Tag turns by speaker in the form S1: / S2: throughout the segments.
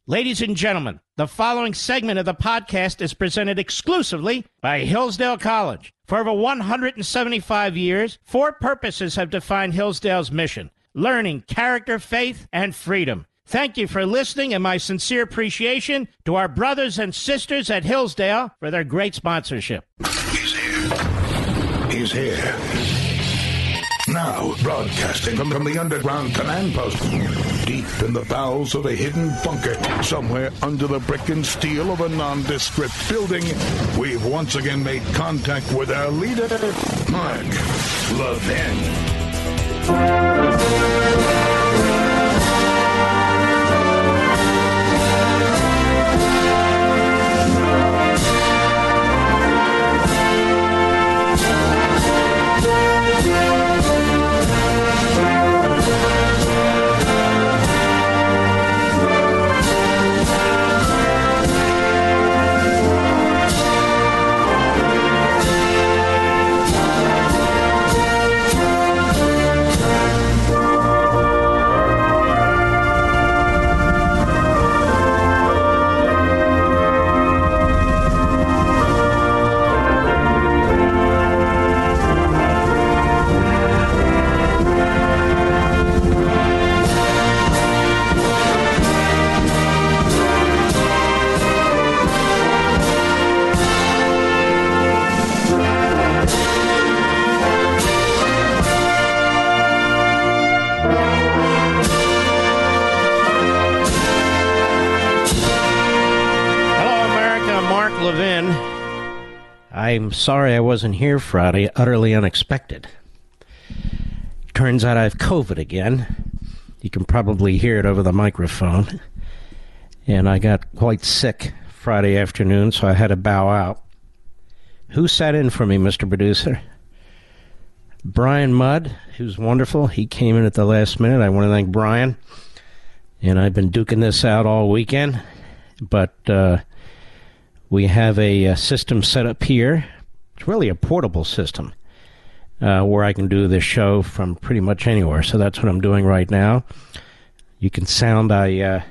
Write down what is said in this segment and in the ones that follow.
S1: Ladies and gentlemen, the following segment of the podcast is presented exclusively by Hillsdale College. For over 175 years, four purposes have defined Hillsdale's mission: learning, character, faith, and freedom. Thank you for listening, and my sincere appreciation to our brothers and sisters at Hillsdale for their great sponsorship.
S2: He's here. He's here. Now, broadcasting from the underground command post, deep in the bowels of a hidden bunker, somewhere under the brick and steel of a nondescript building, we've once again made contact with our leader, Mark Levin.
S1: I'm sorry I wasn't here Friday. Utterly unexpected. Turns out I have COVID again. You can probably hear it over the microphone. And I got quite sick Friday afternoon, so I had to bow out. Who sat in for me, Mr. Producer? Brian Mudd, who's wonderful. He came in at the last minute. I want to thank Brian. And I've been duking this out all weekend. But we have a system set up here. It's really a portable system where I can do this show from pretty much anywhere. So that's what I'm doing right now. You can sound, I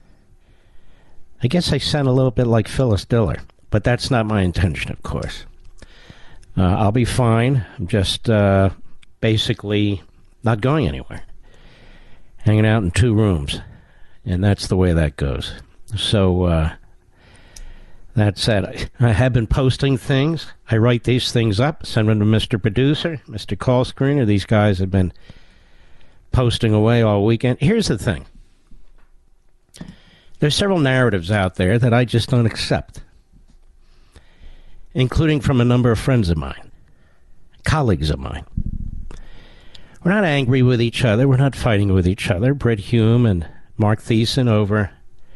S1: guess I sound a little bit like Phyllis Diller, but that's not my intention, of course. I'll be fine. I'm just basically not going anywhere. Hanging out in two rooms. And that's the way that goes. So, that said, I have been posting things. I write these things up, send them to Mr. Producer, Mr. Call Screener. These guys have been posting away all weekend. Here's the thing. There's several narratives out there that I just don't accept, including from a number of friends of mine, colleagues of mine. We're not angry with each other. We're not fighting with each other. Brett Hume and Mark Thiessen over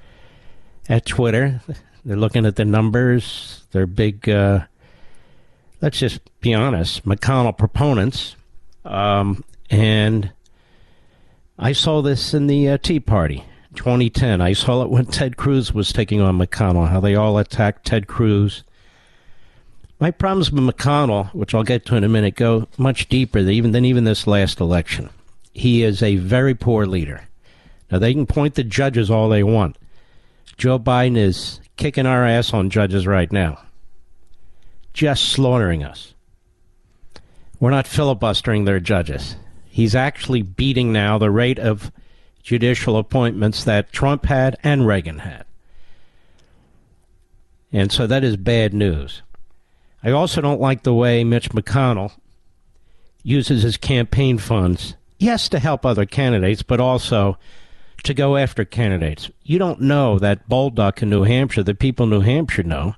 S1: at Twitter, they're looking at the numbers. They're big, let's just be honest, McConnell proponents. And I saw this in the Tea Party, 2010. I saw it when Ted Cruz was taking on McConnell, how they all attacked Ted Cruz. My problems with McConnell, which I'll get to in a minute, go much deeper than even this last election. He is a very poor leader. Now, they can point the judges all they want. Joe Biden is kicking our ass on judges right now. Just slaughtering us. We're not filibustering their judges. He's actually beating now the rate of judicial appointments that Trump had and Reagan had. And so that is bad news. I also don't like the way Mitch McConnell uses his campaign funds, yes, to help other candidates, but also to go after candidates. You don't know that Bolduc in New Hampshire, the people in New Hampshire know,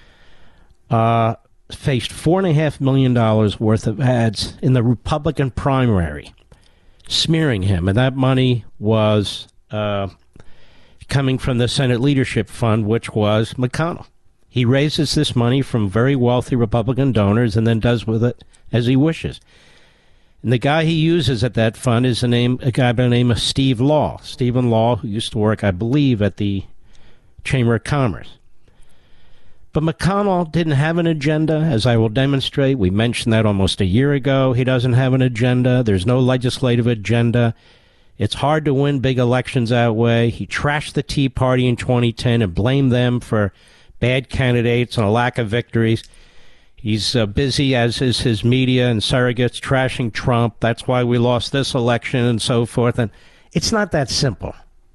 S1: faced $4.5 million worth of ads in the Republican primary, smearing him. And that money was coming from the Senate Leadership Fund, which was McConnell. He raises this money from very wealthy Republican donors and then does with it as he wishes. And the guy he uses at that fund is a guy by the name of Steve Law. Stephen Law, who used to work, I believe, at the Chamber of Commerce. But McConnell didn't have an agenda, as I will demonstrate. We mentioned that almost a year ago. He doesn't have an agenda. There's no legislative agenda. It's hard to win big elections that way. He trashed the Tea Party in 2010 and blamed them for bad candidates and a lack of victories. He's busy, as is his media and surrogates, trashing Trump. That's why we lost this election and so forth. And it's not that simple.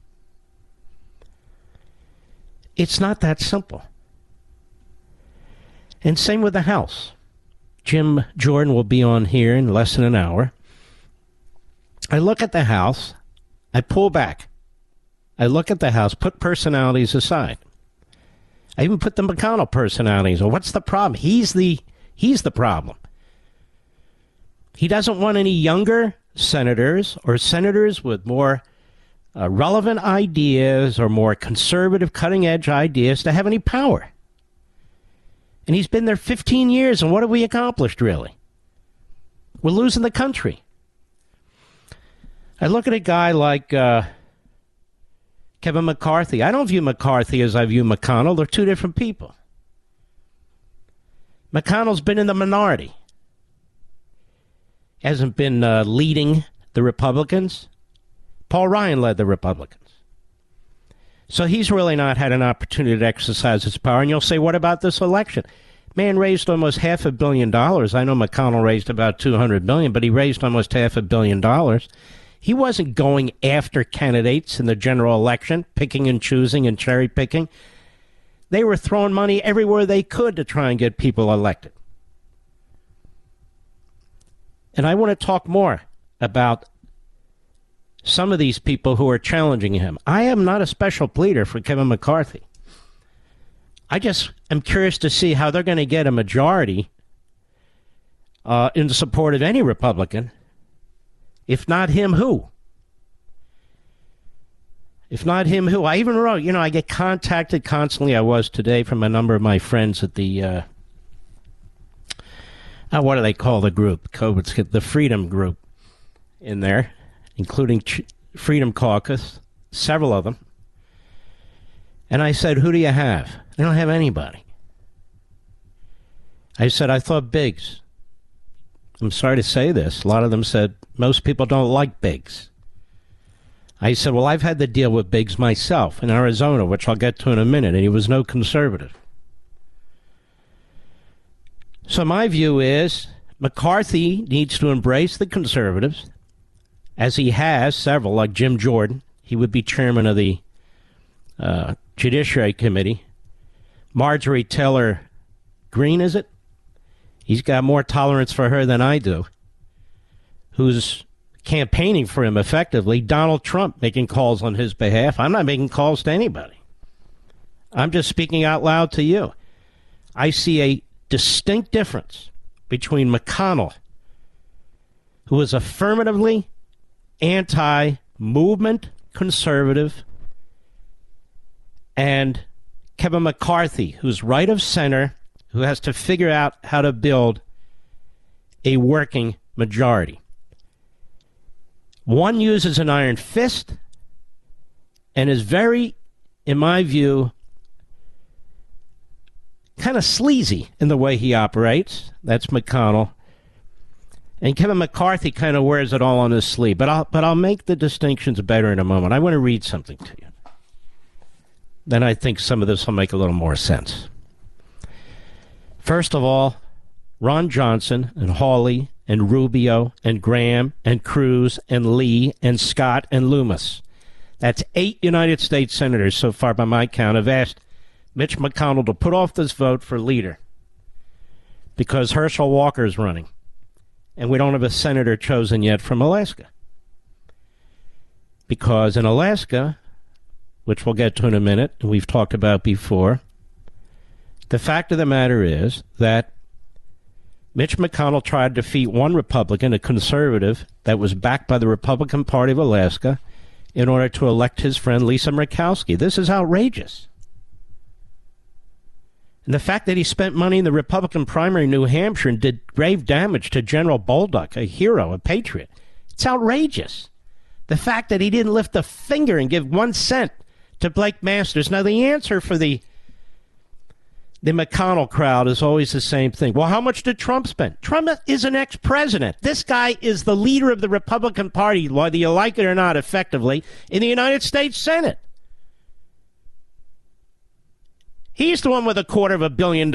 S1: It's not that simple. And same with the House. Jim Jordan will be on here in less than an hour. I look at the House. I pull back. I look at the House, put personalities aside. I even put the McConnell personalities. Well, what's the problem? He's the problem. He doesn't want any younger senators or senators with more relevant ideas or more conservative, cutting-edge ideas to have any power. And he's been there 15 years, and what have we accomplished, really? We're losing the country. I look at a guy like Kevin McCarthy. I don't view McCarthy as I view McConnell. They're two different people. McConnell's been in the minority. Hasn't been leading the Republicans. Paul Ryan led the Republicans. So he's really not had an opportunity to exercise his power. And you'll say, what about this election? Man raised almost $500 million. I know McConnell raised about $200 million, but he raised almost $500 million. He wasn't going after candidates in the general election, picking and choosing and cherry picking. They were throwing money everywhere they could to try and get people elected. And I want to talk more about some of these people who are challenging him. I am not a special pleader for Kevin McCarthy. I just am curious to see how they're going to get a majority in support of any Republican. If not him, who? If not him, who? I even wrote, I get contacted constantly. I was today from a number of my friends at the, what do they call the group? The Freedom Group in there, including Freedom Caucus, several of them. And I said, who do you have? They don't have anybody. I said, I thought Biggs. I'm sorry to say this. A lot of them said, most people don't like Biggs. I said, well, I've had to deal with Biggs myself in Arizona, which I'll get to in a minute, and he was no conservative. So my view is McCarthy needs to embrace the conservatives, as he has several, like Jim Jordan. He would be chairman of the Judiciary Committee. Marjorie Taylor Greene, is it? He's got more tolerance for her than I do. Who's campaigning for him effectively? Donald Trump making calls on his behalf. I'm not making calls to anybody. I'm just speaking out loud to you. I see a distinct difference between McConnell, who is affirmatively anti-movement conservative, and Kevin McCarthy, who's right of center, who has to figure out how to build a working majority. One uses an iron fist and is very, in my view, kind of sleazy in the way he operates. That's McConnell. And Kevin McCarthy kind of wears it all on his sleeve. But I'll make the distinctions better in a moment. I want to read something to you. Then I think some of this will make a little more sense. First of all, Ron Johnson and Hawley and Rubio and Graham and Cruz and Lee and Scott and Loomis. That's 8 United States senators so far by my count have asked Mitch McConnell to put off this vote for leader because Herschel Walker is running. And we don't have a senator chosen yet from Alaska. Because in Alaska, which we'll get to in a minute, and we've talked about before, the fact of the matter is that Mitch McConnell tried to defeat one Republican, a conservative, that was backed by the Republican Party of Alaska in order to elect his friend Lisa Murkowski. This is outrageous. And the fact that he spent money in the Republican primary in New Hampshire and did grave damage to General Bolduc, a hero, a patriot, it's outrageous. The fact that he didn't lift a finger and give 1 cent to Blake Masters. Now, the answer for the The McConnell crowd is always the same thing. Well, how much did Trump spend? Trump is an ex-president. This guy is the leader of the Republican Party, whether you like it or not, effectively, in the United States Senate. He's the one with $250 million.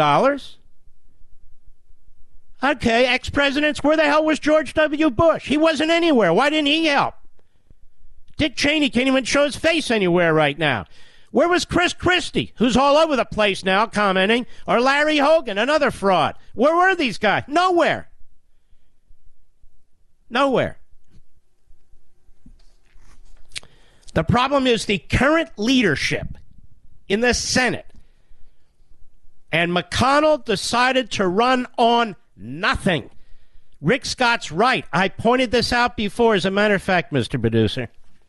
S1: Okay, ex-presidents, where the hell was George W. Bush? He wasn't anywhere. Why didn't he help? Dick Cheney can't even show his face anywhere right now. Where was Chris Christie, who's all over the place now commenting, or Larry Hogan, another fraud? Where were these guys? Nowhere. Nowhere. The problem is the current leadership in the Senate. And McConnell decided to run on nothing. Rick Scott's right. I pointed this out before, as a matter of fact, Mr. Producer.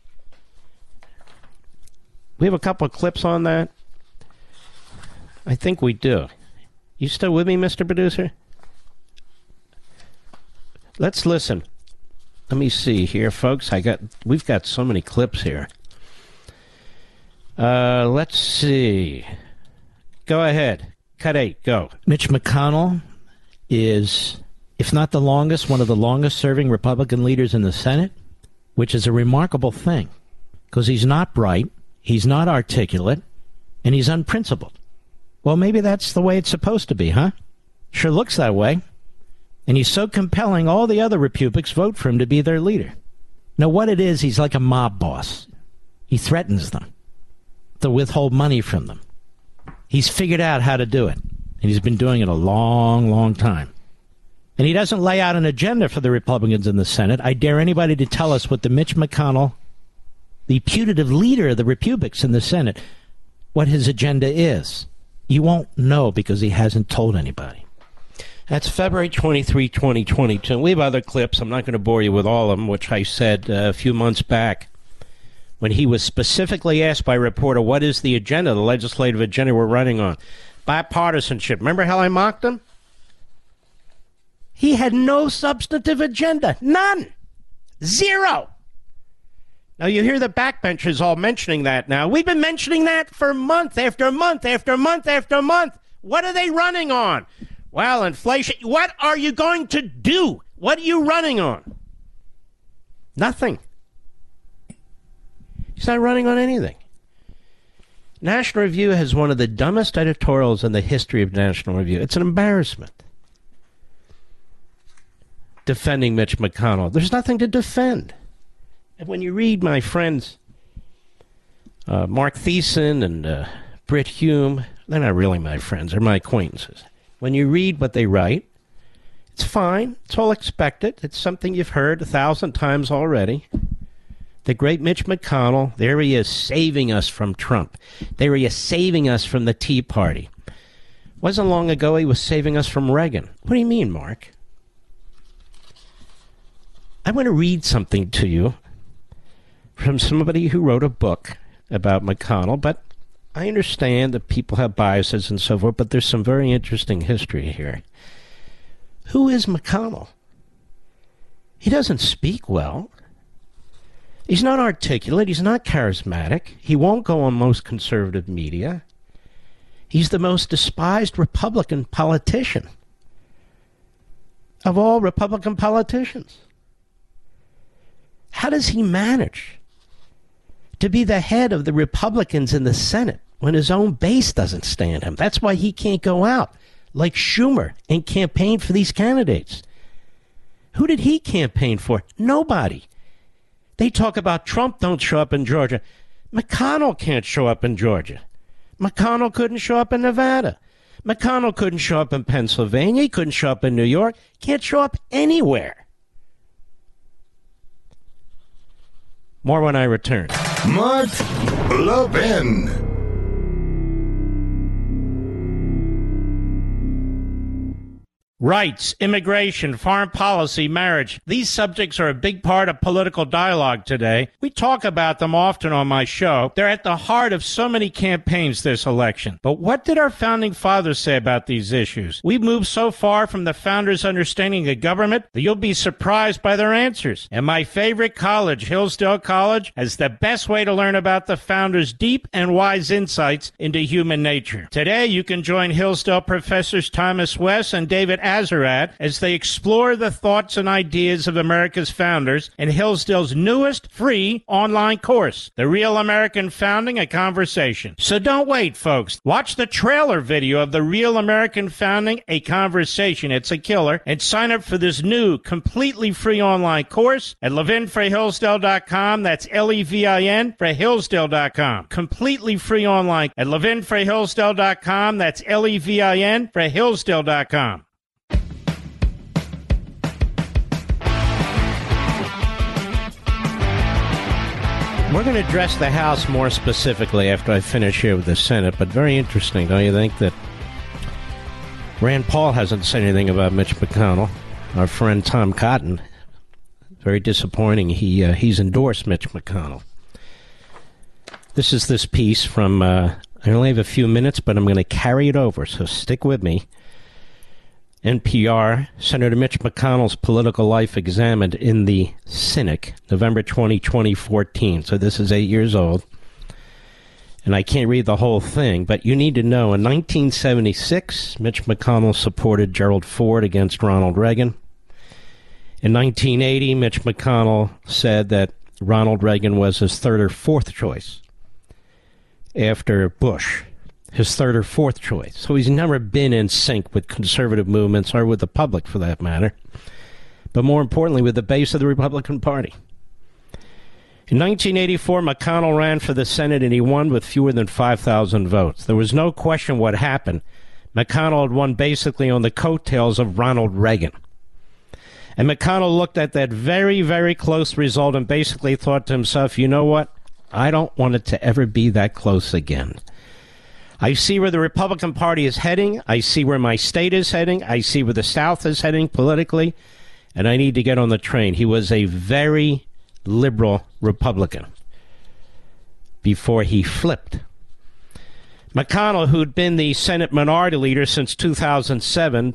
S1: We have a couple of clips on that. I think we do. You still with me, Mr. Producer? Let's listen. Let me see here, folks. We've got so many clips here. Let's see. Go ahead. Cut 8. Go.
S3: Mitch McConnell is, if not the longest, one of the longest-serving Republican leaders in the Senate, which is a remarkable thing, because he's not bright. He's not articulate, and he's unprincipled. Well, maybe that's the way it's supposed to be, huh? Sure looks that way. And he's so compelling, all the other Republicans vote for him to be their leader. Now, what it is, he's like a mob boss. He threatens them to withhold money from them. He's figured out how to do it, and he's been doing it a long, long time. And he doesn't lay out an agenda for the Republicans in the Senate. I dare anybody to tell us what the Mitch McConnell, the putative leader of the Republicans in the Senate, what his agenda is. You won't know because he hasn't told anybody.
S1: That's February 23, 2022. We have other clips. I'm not going to bore you with all of them, which I said a few months back when he was specifically asked by a reporter, what is the agenda, the legislative agenda we're running on? Bipartisanship. Remember how I mocked him? He had no substantive agenda. None. Zero. Now, you hear the backbenchers all mentioning that now. We've been mentioning that for month after month after month after month. What are they running on? Well, inflation. What are you going to do? What are you running on? Nothing. He's not running on anything. National Review has one of the dumbest editorials in the history of National Review. It's an embarrassment. Defending Mitch McConnell. There's nothing to defend. And when you read my friends Mark Thiessen and Brit Hume, they're not really my friends, they're my acquaintances. When you read what they write, it's fine. It's all expected. It's something you've heard 1,000 times already. The great Mitch McConnell, there he is saving us from Trump. There he is saving us from the Tea Party. Wasn't long ago he was saving us from Reagan. What do you mean, Mark? I want to read something to you from somebody who wrote a book about McConnell, but I understand that people have biases and so forth, but there's some very interesting history here. Who is McConnell? He doesn't speak well. He's not articulate. He's not charismatic. He won't go on most conservative media. He's the most despised Republican politician of all Republican politicians. How does he manage to be the head of the Republicans in the Senate when his own base doesn't stand him? That's why he can't go out like Schumer and campaign for these candidates. Who did he campaign for? Nobody. They talk about Trump don't show up in Georgia. McConnell can't show up in Georgia. McConnell couldn't show up in Nevada. McConnell couldn't show up in Pennsylvania. He couldn't show up in New York. Can't show up anywhere. More when I return.
S2: Mark Levin.
S1: Rights, immigration, foreign policy, marriage. These subjects are a big part of political dialogue today. We talk about them often on my show. They're at the heart of so many campaigns this election. But what did our founding fathers say about these issues? We've moved so far from the founders' understanding of government that you'll be surprised by their answers. And my favorite college, Hillsdale College, has the best way to learn about the founders' deep and wise insights into human nature. Today, you can join Hillsdale professors Thomas West and David Azerrad as they explore the thoughts and ideas of America's founders in Hillsdale's newest free online course, The Real American Founding, A Conversation. So don't wait, folks. Watch the trailer video of The Real American Founding, A Conversation. It's a killer. And sign up for this new, completely free online course at levinforhillsdale.com. That's Levin for Hillsdale.com. Completely free online at levinforhillsdale.com. That's Levin for Hillsdale.com. We're going to address the House more specifically after I finish here with the Senate, but very interesting, don't you think, that Rand Paul hasn't said anything about Mitch McConnell? Our friend Tom Cotton, very disappointing. He's endorsed Mitch McConnell. This is this piece from, I only have a few minutes, but I'm going to carry it over, so stick with me. NPR, Senator Mitch McConnell's political life examined in the Cynic, November 20, 2014. So this is 8 years old. And I can't read the whole thing, but you need to know, in 1976, Mitch McConnell supported Gerald Ford against Ronald Reagan. In 1980, Mitch McConnell said that Ronald Reagan was his third or fourth choice after Bush. His third or fourth choice. So he's never been in sync with conservative movements, or with the public for that matter, but more importantly with the base of the Republican Party. In 1984, McConnell ran for the Senate and he won with fewer than 5,000 votes. There was no question what happened. McConnell had won basically on the coattails of Ronald Reagan. And McConnell looked at that very, very close result and basically thought to himself, you know what? I don't want it to ever be that close again. I see where the Republican Party is heading. I see where my state is heading. I see where the South is heading politically. And I need to get on the train. He was a very liberal Republican before he flipped. McConnell, who'd been the Senate Minority Leader since 2007,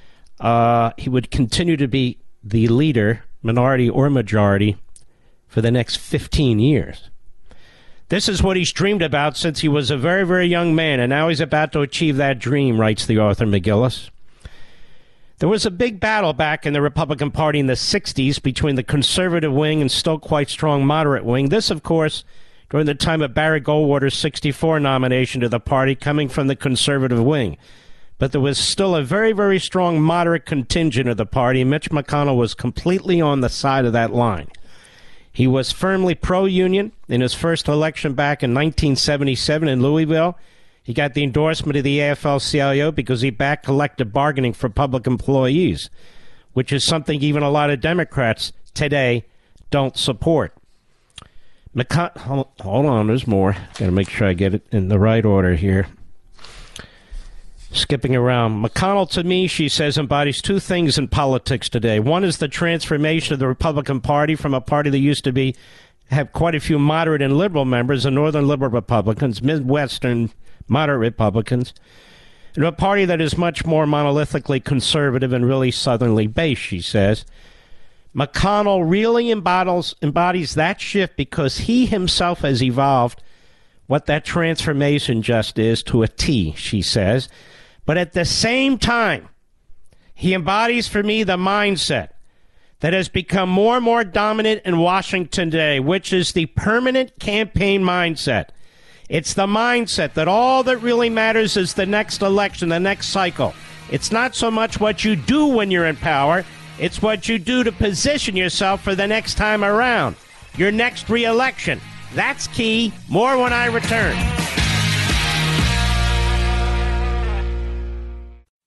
S1: he would continue to be the leader, minority or majority, for the next 15 years. This is what he's dreamed about since he was a very, very young man, and now he's about to achieve that dream, writes the author McGillis. There was a big battle back in the Republican Party in the 60s between the conservative wing and still quite strong moderate wing. This, of course, during the time of Barry Goldwater's 64 nomination to the party coming from the conservative wing. But there was still a very, very strong moderate contingent of the party. Mitch McConnell was completely on the side of that line. He was firmly pro-union. In his first election back in 1977 in Louisville, he got the endorsement of the AFL-CIO because he backed collective bargaining for public employees, which is something even a lot of Democrats today don't support. Hold on, there's more. Got to make sure I get it in the right order here. Skipping around. McConnell, to me, she says, embodies two things in politics today. One is the transformation of the Republican Party from a party that used to have quite a few moderate and liberal members, the Northern liberal Republicans, Midwestern moderate Republicans, and a party that is much more monolithically conservative and really southernly based, she says. McConnell really embodies that shift because he himself has evolved what that transformation just is to a T, she says. But at the same time, he embodies for me the mindset that has become more and more dominant in Washington today, which is the permanent campaign mindset. It's the mindset that all that really matters is the next election, the next cycle. It's not so much what you do when you're in power, it's what you do to position yourself for the next time around, your next re-election. That's key. More when I return.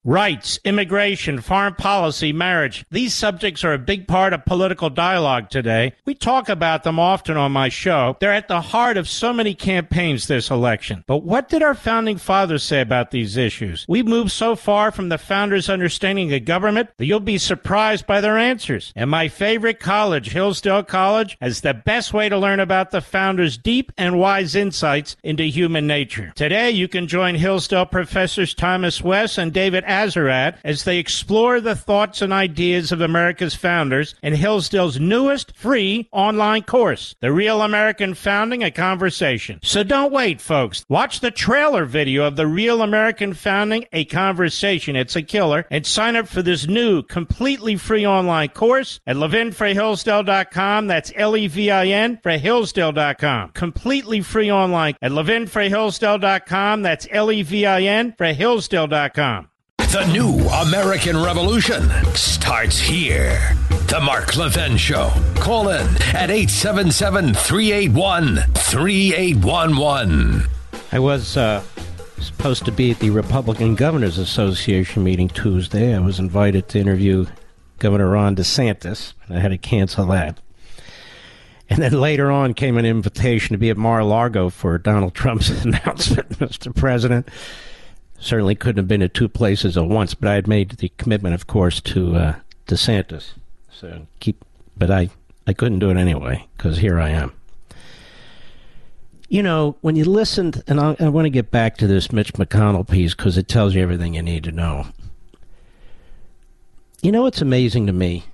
S1: Rights, immigration, foreign policy, marriage. These subjects are a big part of political dialogue today. We talk about them often on my show. They're at the heart of so many campaigns this election. But what did our founding fathers say about these issues? We've moved so far from the founders' understanding of government that you'll be surprised by their answers. And my favorite college, Hillsdale College, has the best way to learn about the founders' deep and wise insights into human nature. Today, you can join Hillsdale professors Thomas West and David Azarad as they explore the thoughts and ideas of America's founders in Hillsdale's newest free online course, The Real American Founding, A Conversation. So don't wait, folks. Watch the trailer video of The Real American Founding, A Conversation. It's a killer. And sign up for this new, completely free online course at levinforhillsdale.com. That's Levin for Hillsdale.com. Completely free online at levinforhillsdale.com. That's Levin for Hillsdale.com.
S4: The new American Revolution starts here. The Mark Levin Show. Call in at 877-381-3811.
S1: I was supposed to be at the Republican Governors Association meeting Tuesday. I was invited to interview Governor Ron DeSantis. I had to cancel that. And then later on came an invitation to be at Mar-a-Lago for Donald Trump's announcement, Mr. President. Certainly couldn't have been at two places at once, but I had made the commitment, of course, to DeSantis. But I couldn't do it anyway, because here I am. You know, when you listened, and I want to get back to this Mitch McConnell piece, because it tells you everything you need to know. You know what's amazing to me?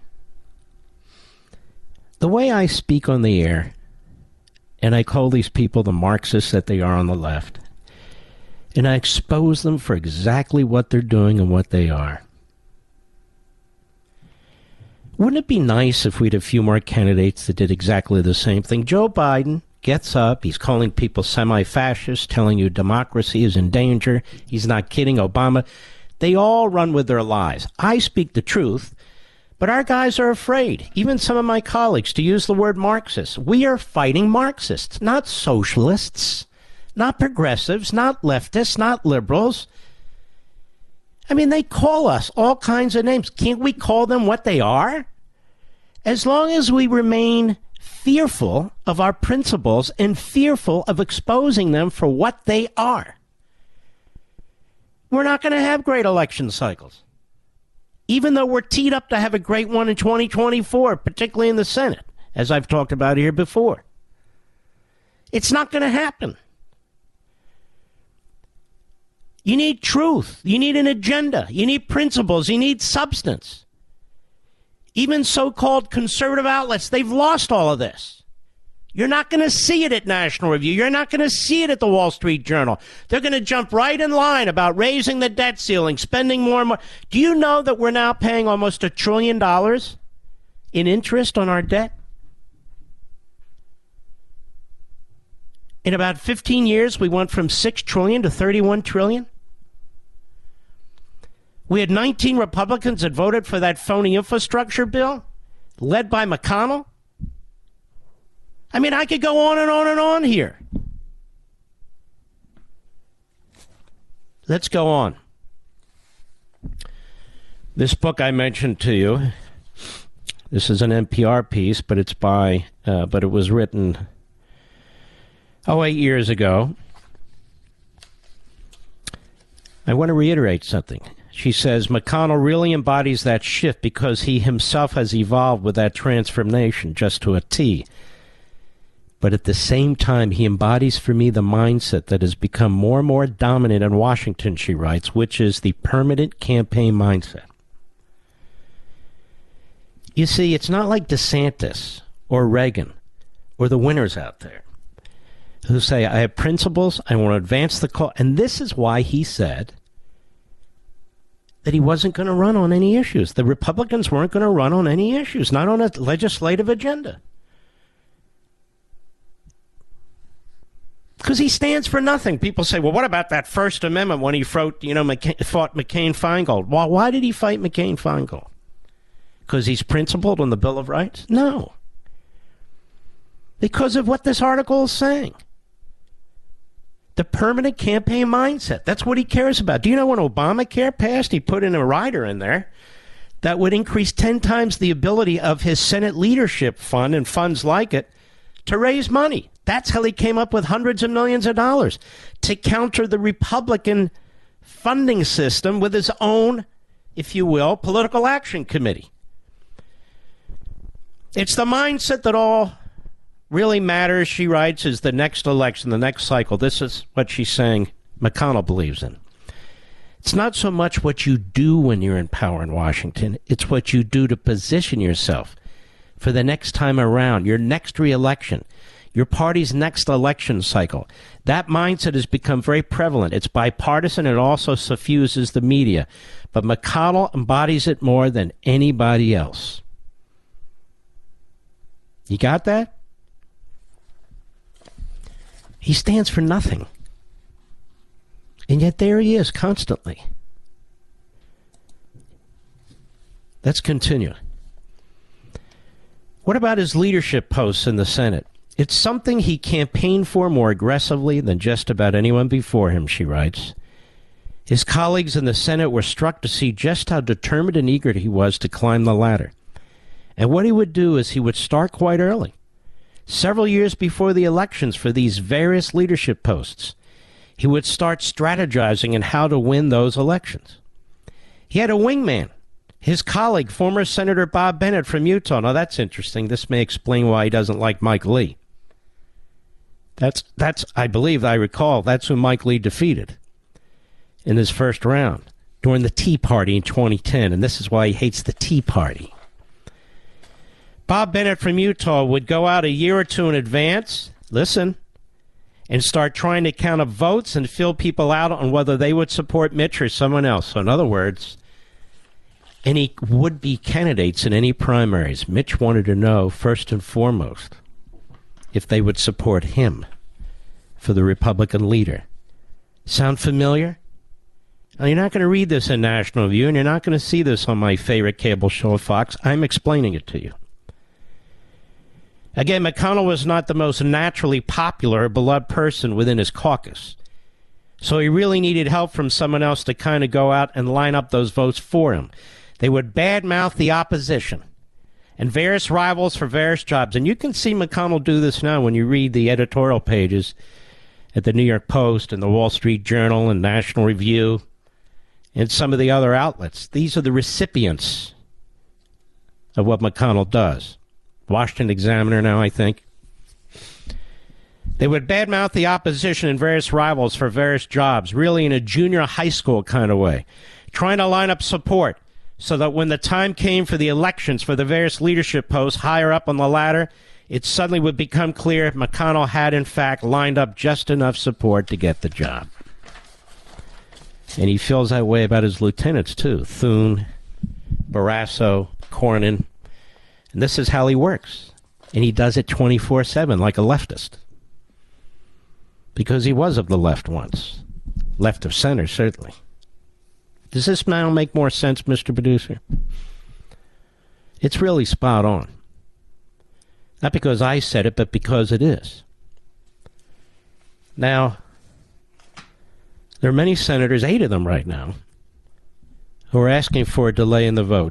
S1: The way I speak on the air, and I call these people the Marxists that they are on the left, and I expose them for exactly what they're doing and what they are. Wouldn't it be nice if we had a few more candidates that did exactly the same thing? Joe Biden gets up, he's calling people semi-fascist, telling you democracy is in danger. He's not kidding. Obama. They all run with their lies. I speak the truth, but our guys are afraid, even some of my colleagues, to use the word Marxist. We are fighting Marxists, not socialists. Not progressives, not leftists, not liberals. I mean, they call us all kinds of names. Can't we call them what they are? As long as we remain fearful of our principles and fearful of exposing them for what they are, we're not going to have great election cycles. Even though we're teed up to have a great one in 2024, particularly in the Senate, as I've talked about here before. It's not going to happen. You need truth. You need an agenda. You need principles. You need substance. Even so-called conservative outlets, they've lost all of this. You're not going to see it at National Review. You're not going to see it at the Wall Street Journal. They're going to jump right in line about raising the debt ceiling, spending more and more. Do you know that we're now paying almost $1 trillion in interest on our debt? In about 15 years, we went from $6 trillion to $31 trillion. We had 19 Republicans that voted for that phony infrastructure bill, led by McConnell. I mean, I could go on and on and on here. Let's go on. This book I mentioned to you, this is an NPR piece, but it was written 8 years ago. I want to reiterate something. She says, McConnell really embodies that shift because he himself has evolved with that transformation just to a T. But at the same time, he embodies for me the mindset that has become more and more dominant in Washington, she writes, which is the permanent campaign mindset. You see, it's not like DeSantis or Reagan or the winners out there who say, I have principles, I want to advance the cause. And this is why he said that he wasn't going to run on any issues. The Republicans weren't going to run on any issues, not on a legislative agenda. Because he stands for nothing. People say, well, what about that First Amendment when he fought McCain-Feingold? Well, why did he fight McCain-Feingold? Because he's principled on the Bill of Rights? No. Because of what this article is saying. The permanent campaign mindset. That's what he cares about. Do you know when Obamacare passed, he put in a rider in there that would increase 10 times the ability of his Senate leadership fund and funds like it to raise money. That's how he came up with hundreds of millions of dollars to counter the Republican funding system with his own, if you will, political action committee. It's the mindset that all really matters, she writes, is the next election, the next cycle. This is what she's saying McConnell believes in. It's not so much what you do when you're in power in Washington. It's what you do to position yourself for the next time around, your next reelection, your party's next election cycle. That mindset has become very prevalent. It's bipartisan. It also suffuses the media. But McConnell embodies it more than anybody else. You got that? He stands for nothing. And yet there he is constantly. Let's continue. What about his leadership posts in the Senate? It's something he campaigned for more aggressively than just about anyone before him, she writes. His colleagues in the Senate were struck to see just how determined and eager he was to climb the ladder. And what he would do is he would start quite early, several years before the elections for these various leadership posts. He would start strategizing on how to win those elections. He had a wingman, his colleague, former Senator Bob Bennett from Utah. Now, that's interesting. This may explain why he doesn't like Mike Lee. That's I believe, I recall, that's who Mike Lee defeated in his first round during the Tea Party in 2010, and this is why he hates the Tea Party. Bob Bennett from Utah would go out a year or two in advance, listen, and start trying to count up votes and fill people out on whether they would support Mitch or someone else. So in other words, any would-be candidates in any primaries, Mitch wanted to know first and foremost if they would support him for the Republican leader. Sound familiar? Now, you're not going to read this in National View, and you're not going to see this on my favorite cable show, Fox. I'm explaining it to you. Again, McConnell was not the most naturally popular or beloved person within his caucus. So he really needed help from someone else to kind of go out and line up those votes for him. They would badmouth the opposition and various rivals for various jobs. And you can see McConnell do this now when you read the editorial pages at the New York Post and the Wall Street Journal and National Review and some of the other outlets. These are the recipients of what McConnell does. Washington Examiner now, I think. They would badmouth the opposition and various rivals for various jobs, really in a junior high school kind of way, trying to line up support so that when the time came for the elections for the various leadership posts higher up on the ladder, it suddenly would become clear McConnell had, in fact, lined up just enough support to get the job. And he feels that way about his lieutenants, too. Thune, Barrasso, Cornyn. And this is how he works. And he does it 24/7 like a leftist. Because he was of the left once. Left of center, certainly. Does this now make more sense, Mr. Producer? It's really spot on. Not because I said it, but because it is. Now, there are many senators, 8 of them right now, who are asking for a delay in the vote.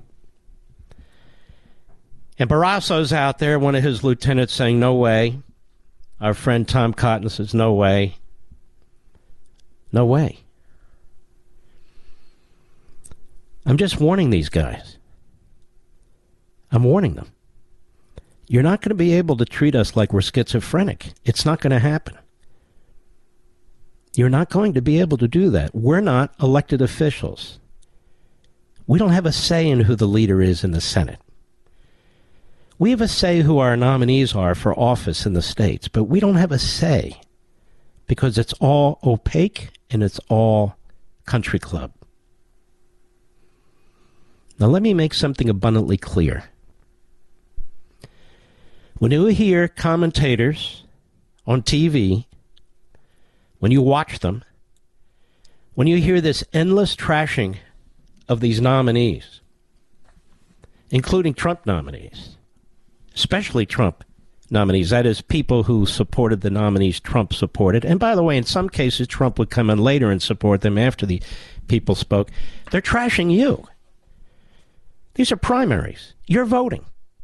S1: And Barrasso's out there, one of his lieutenants, saying, no way. Our friend Tom Cotton says, no way. No way. I'm just warning these guys. I'm warning them. You're not going to be able to treat us like we're schizophrenic. It's not going to happen. You're not going to be able to do that. We're not elected officials. We don't have a say in who the leader is in the Senate. We have a say who our nominees are for office in the states, but we don't have a say because it's all opaque and it's all country club. Now let me make something abundantly clear. When you hear commentators on TV, when you watch them, when you hear this endless trashing of these nominees, including Trump nominees, especially Trump, nominees. That is, people who supported the nominees Trump supported. And by the way, in some cases, Trump would come in later and support them after the people spoke. They're trashing you. These are primaries. You're voting.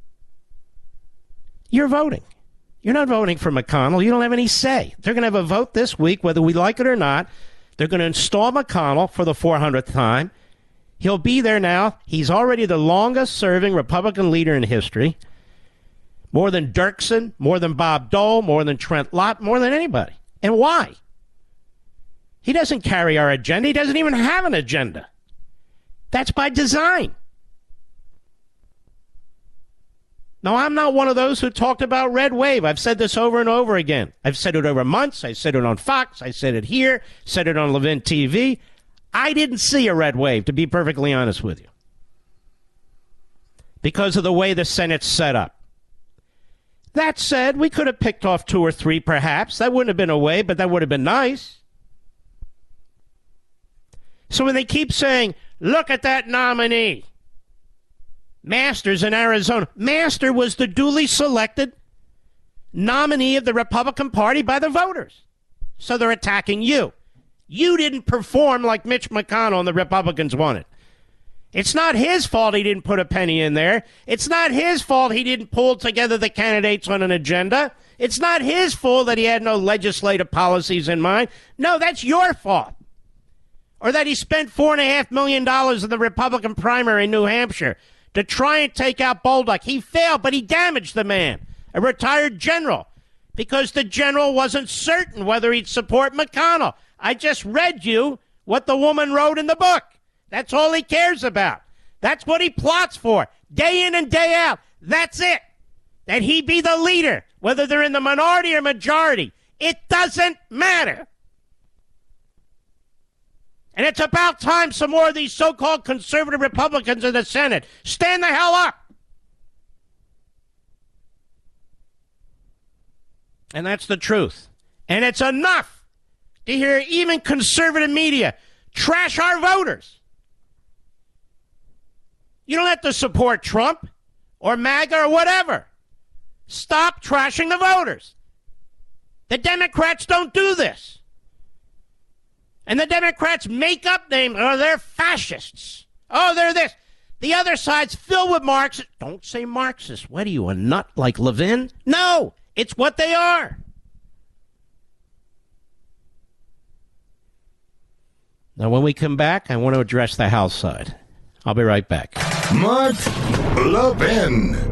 S1: You're voting. You're not voting for McConnell. You don't have any say. They're going to have a vote this week, whether we like it or not. They're going to install McConnell for the 400th time. He'll be there now. He's already the longest-serving Republican leader in history. More than Dirksen, more than Bob Dole, more than Trent Lott, more than anybody. And why? He doesn't carry our agenda. He doesn't even have an agenda. That's by design. Now, I'm not one of those who talked about red wave. I've said this over and over again. I've said it over months. I said it on Fox. I said it here. Said it on Levin TV. I didn't see a red wave, to be perfectly honest with you, because of the way the Senate's set up. That said, we could have picked off 2 or 3, perhaps. That wouldn't have been a wave, but that would have been nice. So when they keep saying, look at that nominee, Masters in Arizona. Master was the duly selected nominee of the Republican Party by the voters. So they're attacking you. You didn't perform like Mitch McConnell and the Republicans wanted. It's not his fault he didn't put a penny in there. It's not his fault he didn't pull together the candidates on an agenda. It's not his fault that he had no legislative policies in mind. No, that's your fault. Or that he spent $4.5 million in the Republican primary in New Hampshire to try and take out Bolduc. He failed, but he damaged the man, a retired general, because the general wasn't certain whether he'd support McConnell. I just read you what the woman wrote in the book. That's all he cares about. That's what he plots for, day in and day out. That's it. That he be the leader, whether they're in the minority or majority. It doesn't matter. And it's about time some more of these so-called conservative Republicans in the Senate stand the hell up. And that's the truth. And it's enough to hear even conservative media trash our voters. You don't have to support Trump or MAGA or whatever. Stop trashing the voters. The Democrats don't do this. And the Democrats make up names. Oh, they're fascists. Oh, they're this. The other side's filled with Marxists. Don't say Marxist. What are you, a nut like Levin? No, it's what they are. Now, when we come back, I want to address the House side. I'll be right back.
S2: Mark Levin.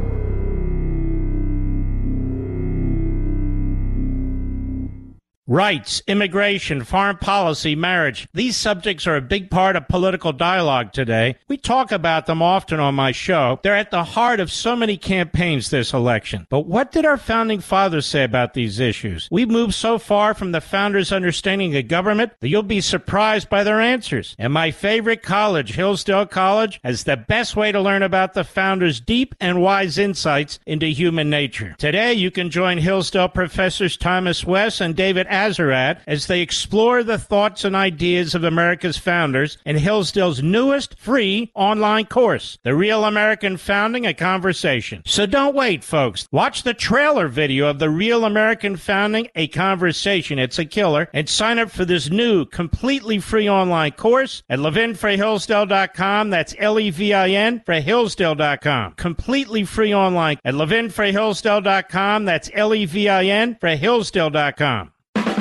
S1: Rights, immigration, foreign policy, marriage. These subjects are a big part of political dialogue today. We talk about them often on my show. They're at the heart of so many campaigns this election. But what did our founding fathers say about these issues? We've moved so far from the founders' understanding of government that you'll be surprised by their answers. And my favorite college, Hillsdale College, has the best way to learn about the founders' deep and wise insights into human nature. Today, you can join Hillsdale professors Thomas West and David Azerrad as they explore the thoughts and ideas of America's founders in Hillsdale's newest free online course, The Real American Founding, A Conversation. So don't wait, folks. Watch the trailer video of The Real American Founding, A Conversation. It's a killer. And sign up for this new, completely free online course at levinforhillsdale.com. That's Levin for Hillsdale.com. Completely free online at levinforhillsdale.com. That's Levin for Hillsdale.com.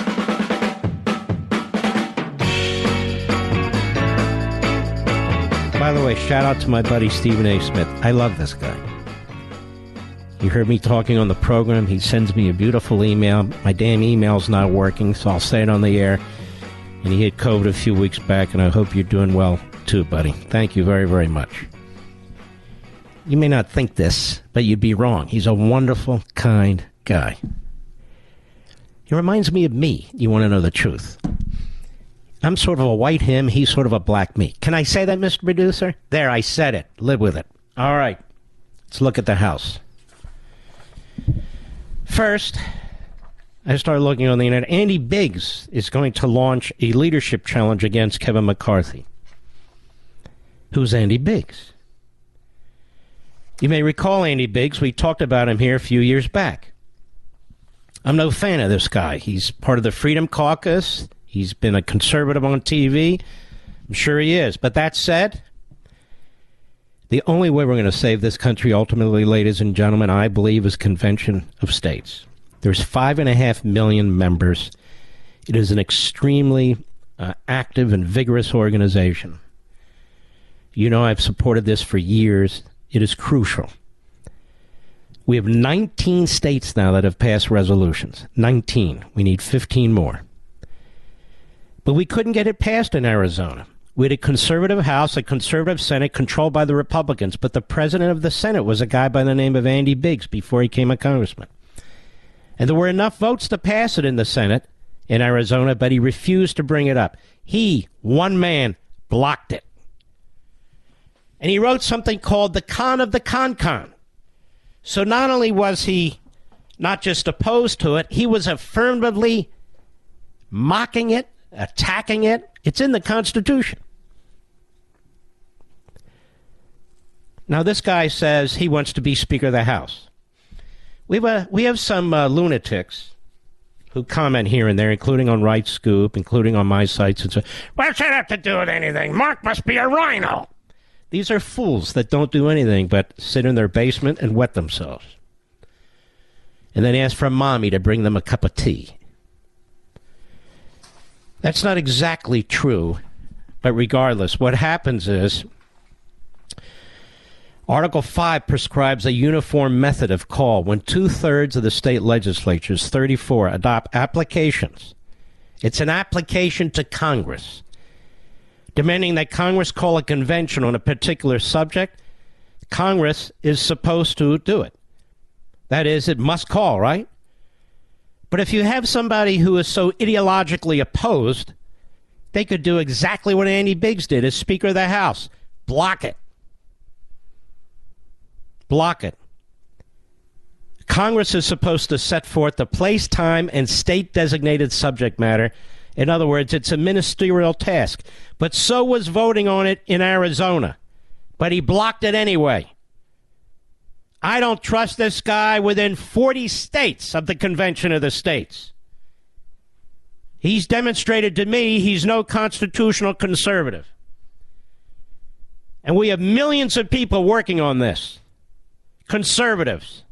S1: By the way, shout out to my buddy Stephen A. Smith. I love this guy. You heard me talking on the program. He sends me a beautiful email. My damn email's not working, so I'll say it on the air. And he had COVID a few weeks back, and I hope you're doing well too, buddy. Thank you very, very much. You may not think this, but you'd be wrong. He's a wonderful, kind guy. He reminds me of me. You want to know the truth. I'm sort of a white him, he's sort of a black me. Can I say that, Mr. Producer? There, I said it. Live with it. All right. Let's look at the House. First, I started looking on the internet. Andy Biggs is going to launch a leadership challenge against Kevin McCarthy. Who's Andy Biggs? You may recall Andy Biggs. We talked about him here a few years back. I'm no fan of this guy. He's part of the Freedom Caucus. He's been a conservative on TV. I'm sure he is. But that said, the only way we're going to save this country ultimately, ladies and gentlemen, I believe, is Convention of States. There's 5.5 million members. It is an extremely active and vigorous organization. You know, I've supported this for years. It is crucial. We have 19 states now that have passed resolutions. 19. We need 15 more. But we couldn't get it passed in Arizona. We had a conservative House, a conservative Senate controlled by the Republicans, but the president of the Senate was a guy by the name of Andy Biggs before he became a congressman. And there were enough votes to pass it in the Senate in Arizona, but he refused to bring it up. He, one man, blocked it. And he wrote something called the Con of the Con-Con. So not only was he not just opposed to it, he was affirmatively mocking it, attacking it. It's in the Constitution. Now, this guy says he wants to be Speaker of the House. We have some lunatics who comment here and there, including on Right Scoop, including on my sites, and say, what's that have to do with anything? Mark must be a rhino. These are fools that don't do anything but sit in their basement and wet themselves. And then ask for mommy to bring them a cup of tea. That's not exactly true, but regardless, what happens is Article 5 prescribes a uniform method of call when 2/3 of the state legislatures, 34, adopt applications. It's an application to Congress, demanding that Congress call a convention on a particular subject. Congress is supposed to do it. That is, it must call, right? But if you have somebody who is so ideologically opposed, they could do exactly what Andy Biggs did as Speaker of the House. Block it. Block it. Congress is supposed to set forth the place, time, and state-designated subject matter. In other words, it's a ministerial task. But so was voting on it in Arizona. But he blocked it anyway. I don't trust this guy within 40 states of the Convention of the States. He's demonstrated to me he's no constitutional conservative. And we have millions of people working on this. Conservatives.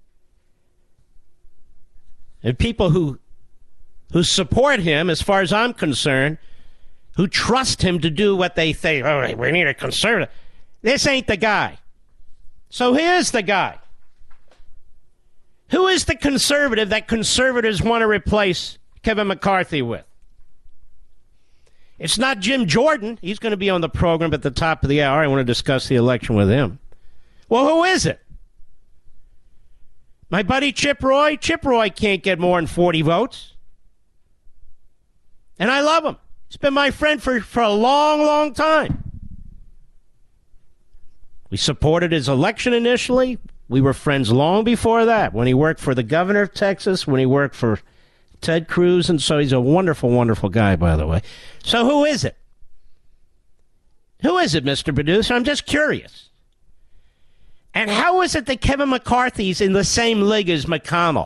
S1: And people who support him, as far as I'm concerned, who trust him to do what they think. Oh, we need a conservative. This ain't the guy. So here's the guy. Who is the conservative that conservatives want to replace Kevin McCarthy with? It's not Jim Jordan. He's going to be on the program at the top of the hour. I want to discuss the election with him. Well, who is it? My buddy Chip Roy? Chip Roy can't get more than 40 votes. And I love him. He's been my friend for a long, long time. We supported his election initially. We were friends long before that, when he worked for the governor of Texas, when he worked for Ted Cruz, and so he's a wonderful, wonderful guy, by the way. So who is it? Who is it, Mr. Producer? I'm just curious. And how is it that Kevin McCarthy's in the same league as McConnell?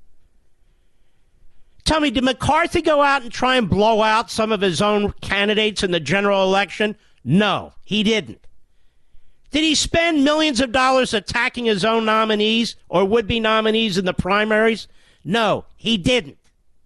S1: Tell me, did McCarthy go out and try and blow out some of his own candidates in the general election? No, he didn't. Did he spend millions of dollars attacking his own nominees or would-be nominees in the primaries? No, he didn't.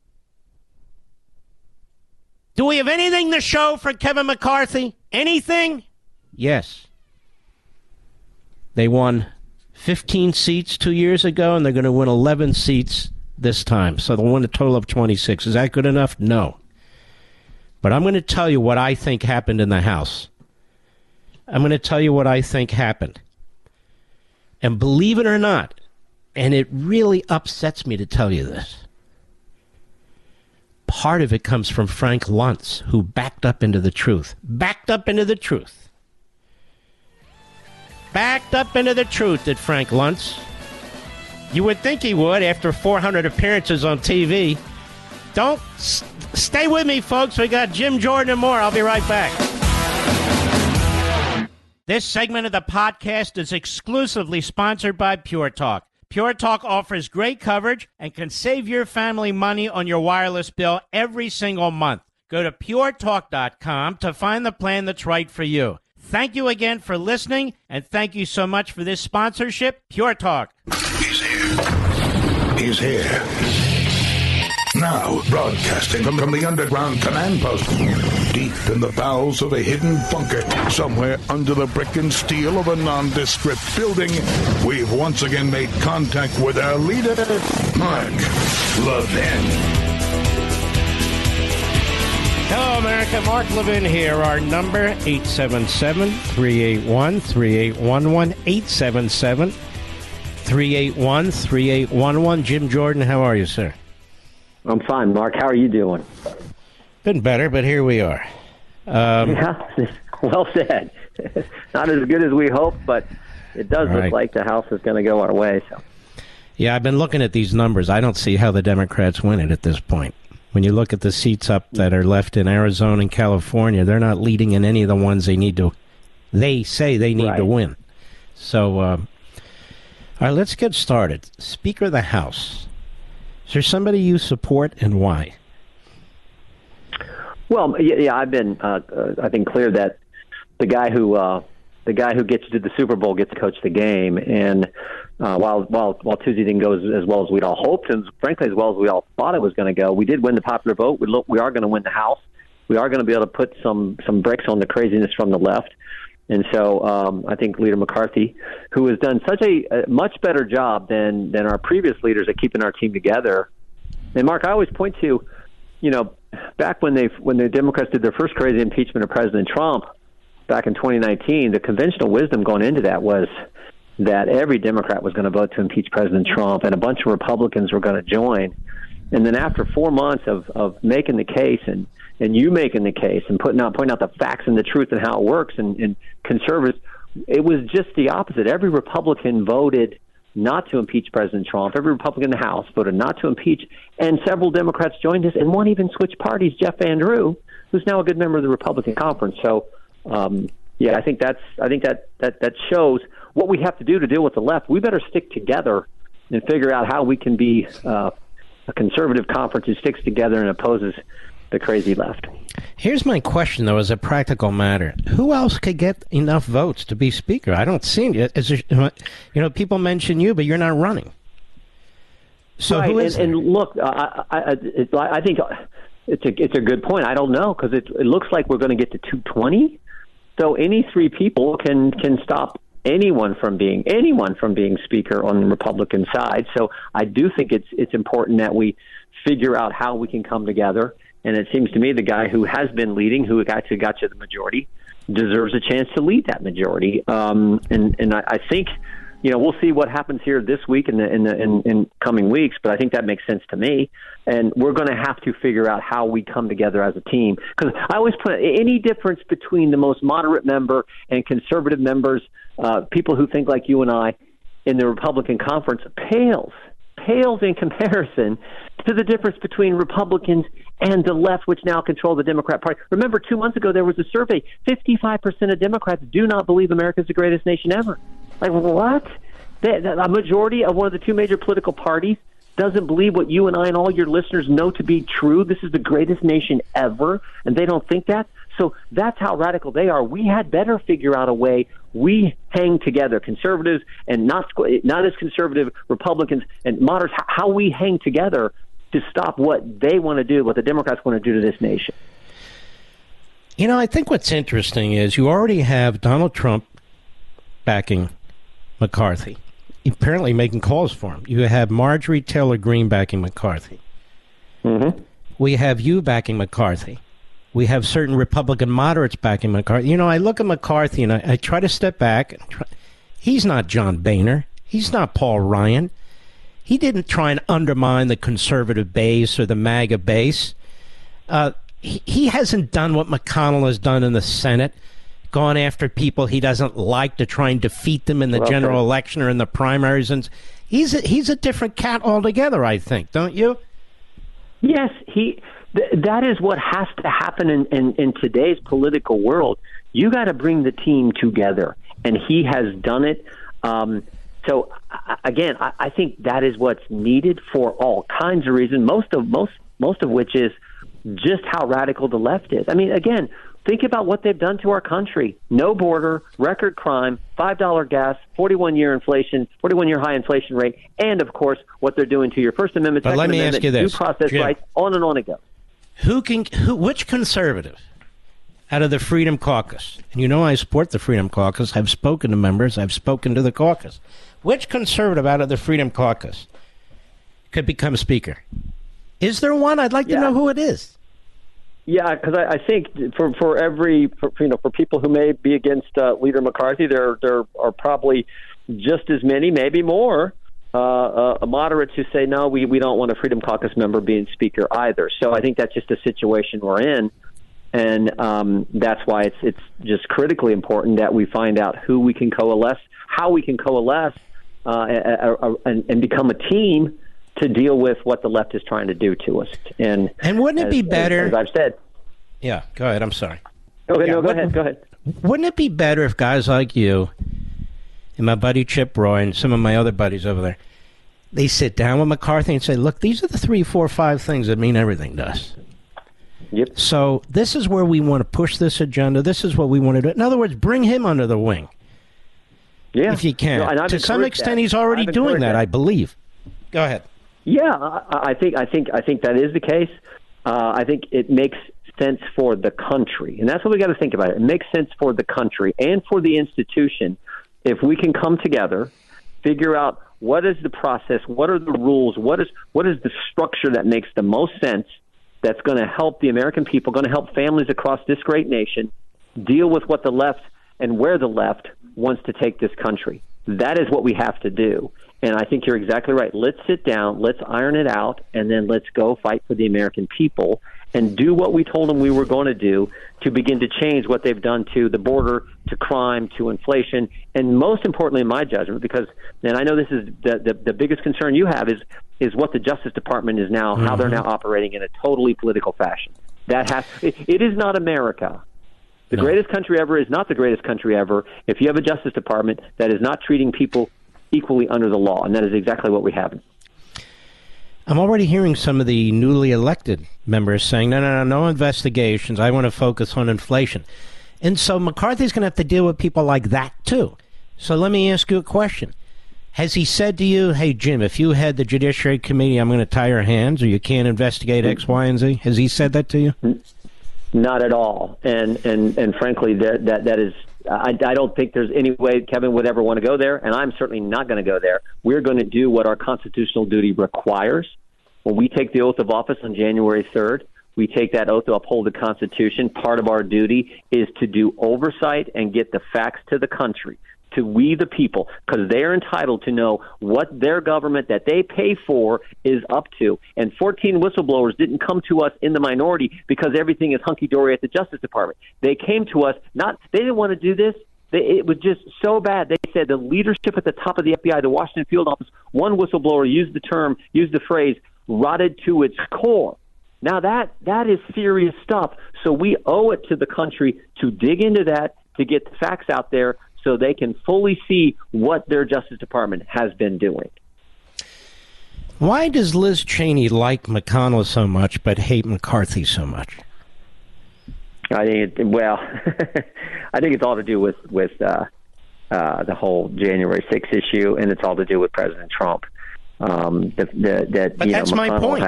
S1: Do we have anything to show for Kevin McCarthy? Anything? Yes. They won 15 seats 2 years ago, and they're going to win 11 seats this time. So they'll win a total of 26. Is that good enough? No. But I'm going to tell you what I think happened in the House. I'm going to tell you what I think happened. And believe it or not, and it really upsets me to tell you this, part of it comes from Frank Luntz, who backed up into the truth. Backed up into the truth. Backed up into the truth, did Frank Luntz. You would think he would after 400 appearances on TV. Don't stay with me, folks. We got Jim Jordan and more. I'll be right back. This segment of the podcast is exclusively sponsored by Pure Talk. Pure Talk offers great coverage and can save your family money on your wireless bill every single month. Go to puretalk.com to find the plan that's right for you. Thank you again for listening, and thank you so much for this sponsorship, Pure Talk.
S2: He's here. He's here. Now, broadcasting from the underground command post, deep in the bowels of a hidden bunker, somewhere under the brick and steel of a nondescript building, we've once again made contact with our leader, Mark Levin.
S1: Hello, America. Mark Levin here. Our number, 877-381-3811, 877-381-3811. Jim Jordan, how are you, sir?
S5: I'm fine, Mark. How are you doing?
S1: Been better, but here we are.
S5: Yeah, well said. Not as good as we hoped, but it does look like the House is going to go our way. So,
S1: yeah, I've been looking at these numbers. I don't see how the Democrats win it at this point. When you look at the seats up that are left in Arizona and California, they're not leading in any of the ones they need to. They say they need to win. So, all right, let's get started. Speaker of the House. Is there somebody you support, and why?
S5: Well, yeah, I've been clear that the guy who gets you to the Super Bowl gets to coach the game. And while Tuesday didn't go as well as we'd all hoped, and frankly as well as we all thought it was going to go, we did win the popular vote. We are going to win the House. We are going to be able to put some brakes on the craziness from the left. And so I think Leader McCarthy, who has done such a much better job than our previous leaders at keeping our team together. And Mark, I always point to, back when the Democrats did their first crazy impeachment of President Trump back in 2019, the conventional wisdom going into that was that every Democrat was going to vote to impeach President Trump, and a bunch of Republicans were going to join. And then after 4 months of making the case and you making the case and pointing out the facts and the truth and how it works, and conservatives, it was just the opposite. Every Republican voted not to impeach President Trump. Every Republican in the House voted not to impeach, and several Democrats joined us, and one even switched parties, Jeff Van Drew, who's now a good member of the Republican conference. So, I think that shows what we have to do to deal with the left. We better stick together and figure out how we can be a conservative conference who sticks together and opposes the crazy left.
S1: Here's my question, though, as a practical matter. Who else could get enough votes to be Speaker? I don't see it. People mention you, but you're not running. So
S5: right,
S1: who is
S5: and look, I think it's a good point. I don't know, because it looks like we're going to get to 220. So any three people can stop anyone from being Speaker on the Republican side. So I do think it's important that we figure out how we can come together. And it seems to me the guy who has been leading, who actually got you the majority, deserves a chance to lead that majority. And I think, we'll see what happens here this week and in coming weeks. But I think that makes sense to me. And we're going to have to figure out how we come together as a team. Because I always put any difference between the most moderate member and conservative members, people who think like you and I, in the Republican conference, pales in comparison to the difference between Republicans and the left, which now control the Democrat Party. Remember, 2 months ago, there was a survey. 55% of Democrats do not believe America is the greatest nation ever. Like, what? A majority of one of the two major political parties doesn't believe what you and I and all your listeners know to be true. This is the greatest nation ever, and they don't think that. So that's how radical they are. We had better figure out a way. We hang together, conservatives and not as conservative Republicans and moderates, how we hang together to stop what they want to do, what the Democrats want to do to this nation.
S1: I think what's interesting is you already have Donald Trump backing McCarthy, apparently making calls for him. You have Marjorie Taylor Greene backing McCarthy.
S5: Mm-hmm.
S1: We have you backing McCarthy. We have certain Republican moderates backing McCarthy. I look at McCarthy and I try to step back. He's not John Boehner. He's not Paul Ryan. He didn't try and undermine the conservative base or the MAGA base. He hasn't done what McConnell has done in the Senate, gone after people he doesn't like to try and defeat them in the general election or in the primaries. And he's a different cat altogether, I think, don't you?
S5: Yes, that is what has to happen in today's political world. You got to bring the team together, and he has done it. So again, I think that is what's needed for all kinds of reasons. Most of which is just how radical the left is. I mean, again, think about what they've done to our country. No border, record crime, $5 gas, 41-year inflation, 41-year high inflation rate, and, of course, what they're doing to your First Amendment,
S1: But
S5: Second
S1: let me
S5: Amendment,
S1: ask you this,
S5: due process
S1: Jim.
S5: rights, on and on it goes.
S1: Which conservative out of the Freedom Caucus, and you know I support the Freedom Caucus, I've spoken to members, I've spoken to the caucus, which conservative out of the Freedom Caucus could become Speaker? Is there one? I'd like to know who it is.
S5: Yeah, because I think for people who may be against Leader McCarthy, there are probably just as many, maybe more, moderates who say no, we don't want a Freedom Caucus member being Speaker either. So I think that's just a situation we're in, and that's why it's just critically important that we find out who we can coalesce, how we can coalesce, and become a team to deal with what the left is trying to do to us. And
S1: wouldn't it be better?
S5: As I've said.
S1: Yeah, go ahead. I'm sorry.
S5: Okay,
S1: Yeah,
S5: no, go ahead.
S1: Wouldn't it be better if guys like you and my buddy Chip Roy and some of my other buddies over there, they sit down with McCarthy and say, look, these are the 3, 4, 5 things that mean everything to us.
S5: Yep.
S1: So this is where we want to push this agenda. This is what we want to do. In other words, bring him under the wing.
S5: Yeah.
S1: If you can.
S5: No,
S1: to some extent, he's already doing that, I believe. Go ahead.
S5: Yeah, I think that is the case. I think it makes sense for the country, and that's what we got to think about. It makes sense for the country and for the institution if we can come together, figure out what is the process, what are the rules, what is the structure that makes the most sense, that's going to help the American people, going to help families across this great nation deal with what the left and where the left wants to take this country. That is what we have to do. And I think you're exactly right. Let's sit down, let's iron it out, and then let's go fight for the American people and do what we told them we were going to do to begin to change what they've done to the border, to crime, to inflation, and most importantly, in my judgment, because, and I know this is the biggest concern you have, is what the Justice Department is now, how they're now operating in a totally political fashion. It is not America. The greatest country ever is not the greatest country ever if you have a Justice Department that is not treating people equally under the law, and that is exactly what we have.
S1: I'm already hearing some of the newly elected members saying, no investigations. I want to focus on inflation. And so McCarthy's going to have to deal with people like that, too. So let me ask you a question. Has he said to you, hey, Jim, if you head the Judiciary Committee, I'm going to tie your hands, or you can't investigate X, Y, and Z? Has he said that to you?
S5: Not at all. And frankly, that is... I don't think there's any way Kevin would ever want to go there, and I'm certainly not going to go there. We're going to do what our constitutional duty requires. When we take the oath of office on January 3rd, we take that oath to uphold the Constitution. Part of our duty is to do oversight and get the facts to the country, to we the people, because they are entitled to know what their government that they pay for is up to. And 14 whistleblowers didn't come to us in the minority because everything is hunky-dory at the Justice Department. They came to us, they didn't want to do this. It was just so bad. They said the leadership at the top of the FBI, the Washington field office, one whistleblower used the phrase, rotted to its core. Now that is serious stuff. So we owe it to the country to dig into that, to get the facts out there so they can fully see what their Justice Department has been doing.
S1: Why does Liz Cheney like McConnell so much but hate McCarthy so much?
S5: I think I think it's all to do with the whole January 6th issue, and it's all to do with President Trump.
S1: But that's my point.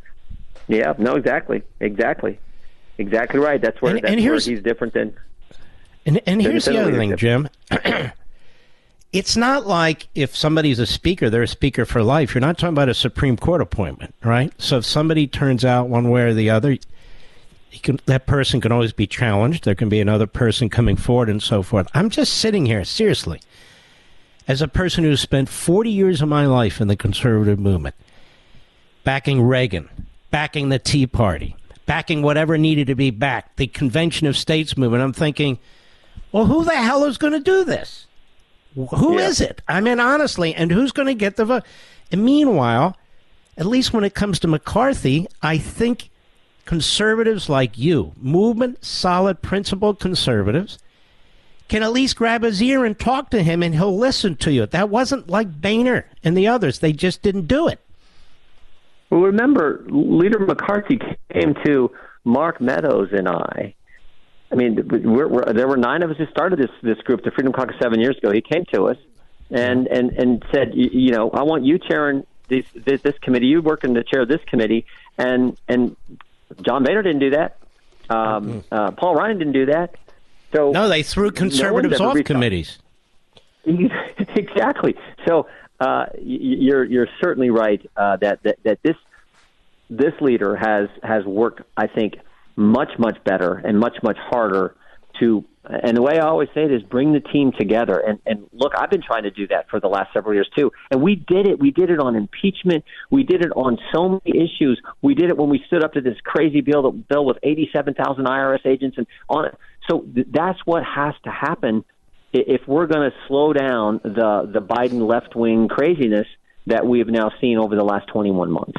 S5: Exactly right. That's where he's different than.
S1: And here's the other thing, Jim. It's not like if somebody's a speaker, they're a speaker for life. You're not talking about a Supreme Court appointment, right? So if somebody turns out one way or the other, that person can always be challenged. There can be another person coming forward and so forth. I'm just sitting here, seriously, as a person who spent 40 years of my life in the conservative movement, backing Reagan, backing the Tea Party, backing whatever needed to be backed, the Convention of States movement. I'm thinking, well, who the hell is going to do this? Who is it? I mean, honestly, and who's going to get the vote? And meanwhile, at least when it comes to McCarthy, I think conservatives like you, movement, solid, principled conservatives, can at least grab his ear and talk to him, and he'll listen to you. That wasn't like Boehner and the others. They just didn't do it.
S5: Well, remember, Leader McCarthy came to Mark Meadows and I mean, there were 9 of us who started this group, the Freedom Caucus, 7 years ago. He came to us and said, you know, I want you chairing this committee. You work in the chair of this committee. And John Boehner didn't do that. Paul Ryan didn't do that. So
S1: no, they threw conservatives off committees.
S5: Exactly. So you're certainly right that this leader has worked, I think, much better and much harder to. And the way I always say it is bring the team together. And look, I've been trying to do that for the last several years too. And we did it. We did it on impeachment. We did it on so many issues. We did it when we stood up to this crazy bill with 87,000 IRS agents and on it. So that's what has to happen if we're going to slow down the Biden left-wing craziness that we have now seen over the last 21 months.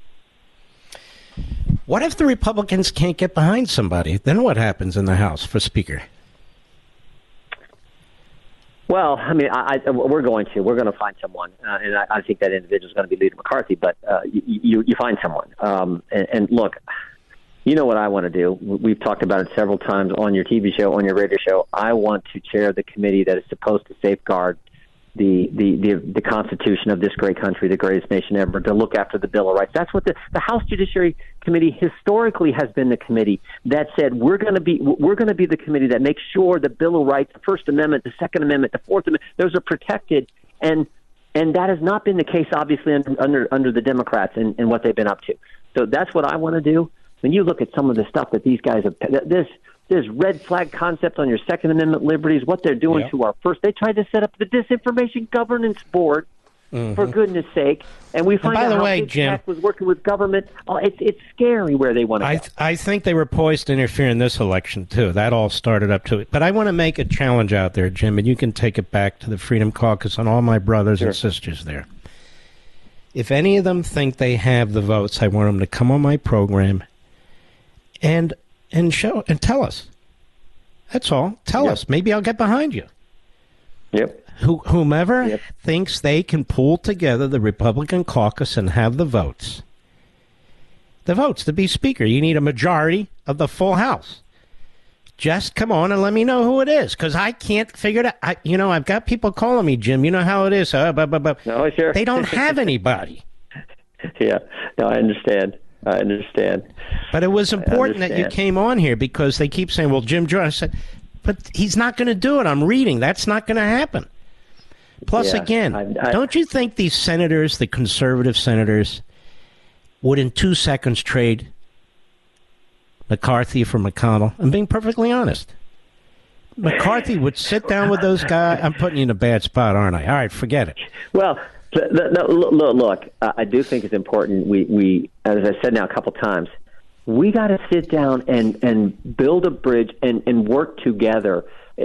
S1: What if the Republicans can't get behind somebody? Then what happens in the House for Speaker?
S5: Well, I mean, we're going to find someone, and I think that individual is going to be Leader McCarthy. But you find someone, and look, you know what I want to do. We've talked about it several times on your TV show, on your radio show. I want to chair the committee that is supposed to safeguard the Constitution of this great country, the greatest nation ever, to look after the Bill of Rights. That's what the House Judiciary Committee historically has been, the committee that said we're going to be the committee that makes sure the Bill of Rights, the First Amendment, the Second Amendment, the Fourth Amendment, those are protected, and that has not been the case, obviously, under the Democrats and what they've been up to. So that's what I want to do. When you look at some of the stuff that these guys have, this red flag concept on your Second Amendment liberties, what they're doing to our First. They tried to set up the Disinformation Governance Board, for goodness sake, and we find out how Big Tech was working with government. Oh, it's scary where they want to go.
S1: I think they were poised to interfere in this election, too. That all started up to it. But I want to make a challenge out there, Jim, and you can take it back to the Freedom Caucus and all my brothers and sisters there. If any of them think they have the votes, I want them to come on my program and show and tell us. That's all. Tell us. Maybe I'll get behind you.
S5: Yep.
S1: Whomever thinks they can pull together the Republican caucus and have the votes. The votes to be Speaker. You need a majority of the full House. Just come on and let me know who it is, because I can't figure it out. I've got people calling me, Jim. You know how it is.
S5: No, sure.
S1: They don't have anybody.
S5: Yeah. No, I understand.
S1: But it was important that you came on here, because they keep saying, well, Jim Jordan. I said, but he's not going to do it. I'm reading. That's not going to happen. Plus, again, don't you think these senators, the conservative senators, would in 2 seconds trade McCarthy for McConnell? I'm being perfectly honest. McCarthy would sit down with those guys. I'm putting you in a bad spot, aren't I? All right, forget it.
S5: Well, look, I do think it's important. We, as I said now a couple times, we got to sit down and build a bridge and work together.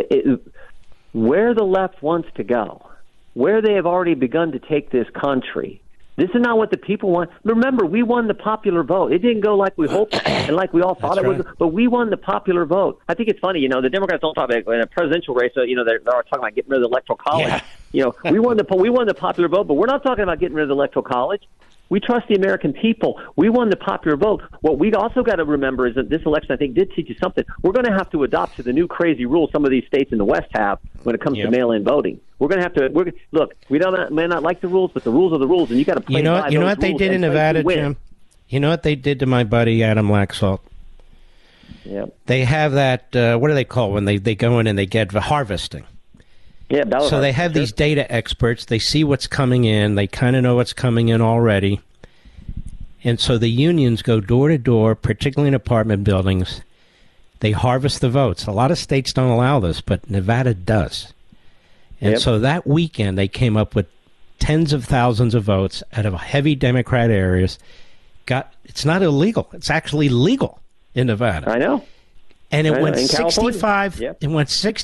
S5: Where the left wants to go, where they have already begun to take this country, this is not what the people want. Remember, we won the popular vote. It didn't go like we hoped and like we all thought it would, but we won the popular vote. I think it's funny, the Democrats don't talk about it in a presidential race. So, they're talking about getting rid of the Electoral College. Yeah. We won the popular vote, but we're not talking about getting rid of the Electoral College. We trust the American people. We won the popular vote. What we also got to remember is that this election, I think, did teach you something. We're going to have to adopt to the new crazy rules some of these states in the West have when it comes to mail-in voting. We're going to have to look. We may not like the rules, but the rules are the rules, and you got to play by those rules.
S1: You know what they did in Nevada, Jim? You know what they did to my buddy Adam Laxalt?
S5: Yep.
S1: They have that. What do they call it when they go in and they get the harvesting?
S5: Yeah,
S1: so they have these data experts. They see what's coming in. They kind of know what's coming in already. And so the unions go door to door, particularly in apartment buildings. They harvest the votes. A lot of states don't allow this, but Nevada does. And so that weekend, they came up with tens of thousands of votes out of heavy Democrat areas. It's not illegal. It's actually legal in Nevada.
S5: I know.
S1: And it went 65. It went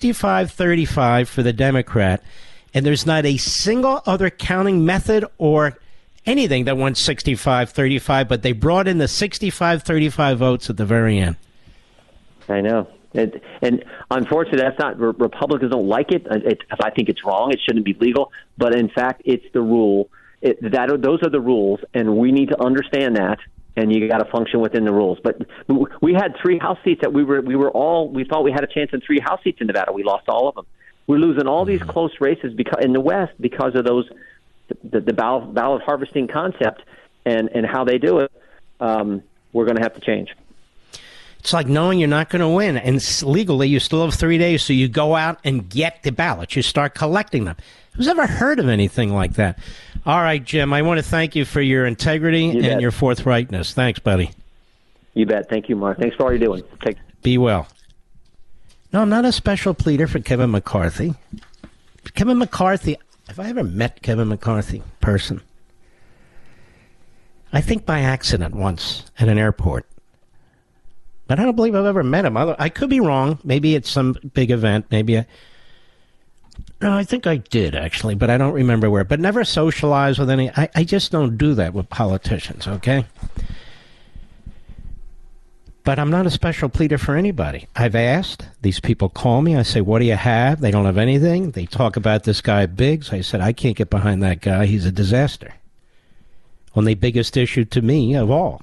S1: 65-35 for the Democrat, and there's not a single other counting method or anything that went 65-35. But they brought in the 65-35 votes at the very end.
S5: I know. And unfortunately, that's not. Republicans don't like it. I think it's wrong. It shouldn't be legal. But in fact, it's the rule. Those are the rules, and we need to understand that. And you got to function within the rules. But we had 3 House seats that we thought we had a chance in 3 House seats in Nevada. We lost all of them. We're losing all these close races in the West because of the ballot harvesting concept and how they do it. We're going to have to change.
S1: It's like knowing you're not going to win, and legally you still have 3 days, so you go out and get the ballots. You start collecting them. Who's ever heard of anything like that? All right, Jim, I want to thank you for your integrity and your forthrightness. Thanks, buddy.
S5: You bet. Thank you, Mark. Thanks for all you're doing.
S1: Be well. No, I'm not a special pleader for Kevin McCarthy. Kevin McCarthy, have I ever met Kevin McCarthy in person? I think by accident once at an airport. But I don't believe I've ever met him. I could be wrong. Maybe it's some big event. No, I think I did, actually, but I don't remember where. But never socialize with any. I just don't do that with politicians, okay? But I'm not a special pleader for anybody. I've asked. These people call me. I say, what do you have? They don't have anything. They talk about this guy Biggs. I said, I can't get behind that guy. He's a disaster. On the biggest issue to me of all.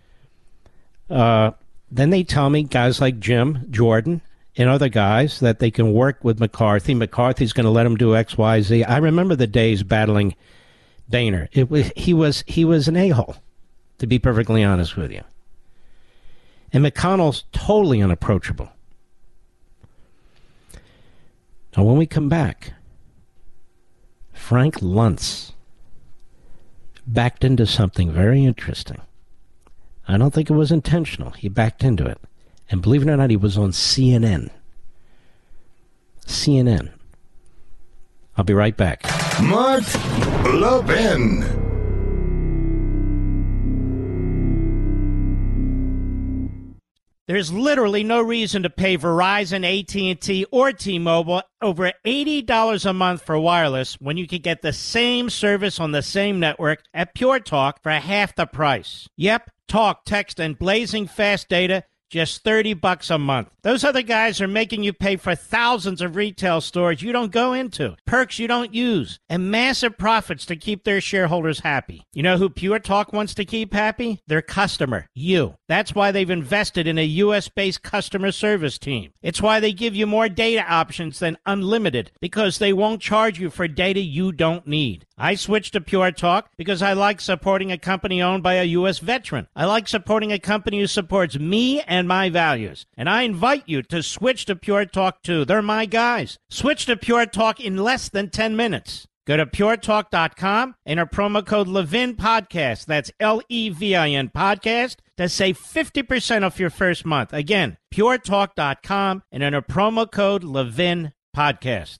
S1: Then they tell me, guys like Jim Jordan and other guys, that they can work with McCarthy. McCarthy's going to let them do X, Y, Z. I remember the days battling Boehner. He was an a-hole, to be perfectly honest with you. And McConnell's totally unapproachable. Now, when we come back, Frank Luntz backed into something very interesting. I don't think it was intentional. He backed into it. And believe it or not, he was on CNN. CNN. I'll be right back.
S2: Mark Levin.
S1: There's literally no reason to pay Verizon, AT&T, or T-Mobile over $80 a month for wireless when you can get the same service on the same network at Pure Talk for half the price. Yep, talk, text, and blazing fast data, just $30 a month. Those other guys are making you pay for thousands of retail stores you don't go into, perks you don't use, and massive profits to keep their shareholders happy. You know who Pure Talk wants to keep happy? Their customer, you. That's why they've invested in a U.S.-based customer service team. It's why they give you more data options than unlimited, because they won't charge you for data you don't need. I switched to Pure Talk because I like supporting a company owned by a U.S. veteran. I like supporting a company who supports me and my values. And I invite you to switch to Pure Talk too. They're my guys. Switch to Pure Talk in less than 10 minutes. Go to puretalk.com and enter promo code Levin Podcast. That's Levin Podcast to save 50% off your first month. Again, puretalk.com and enter promo code Levin Podcast.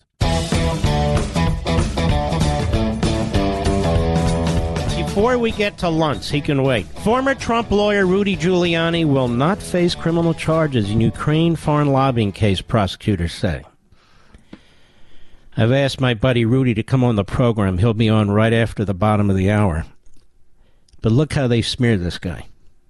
S1: Before we get to Luntz, he can wait. Former Trump lawyer Rudy Giuliani will not face criminal charges in Ukraine foreign lobbying case, prosecutors say. I've asked my buddy Rudy to come on the program. He'll be on right after the bottom of the hour. But look how they smeared this guy.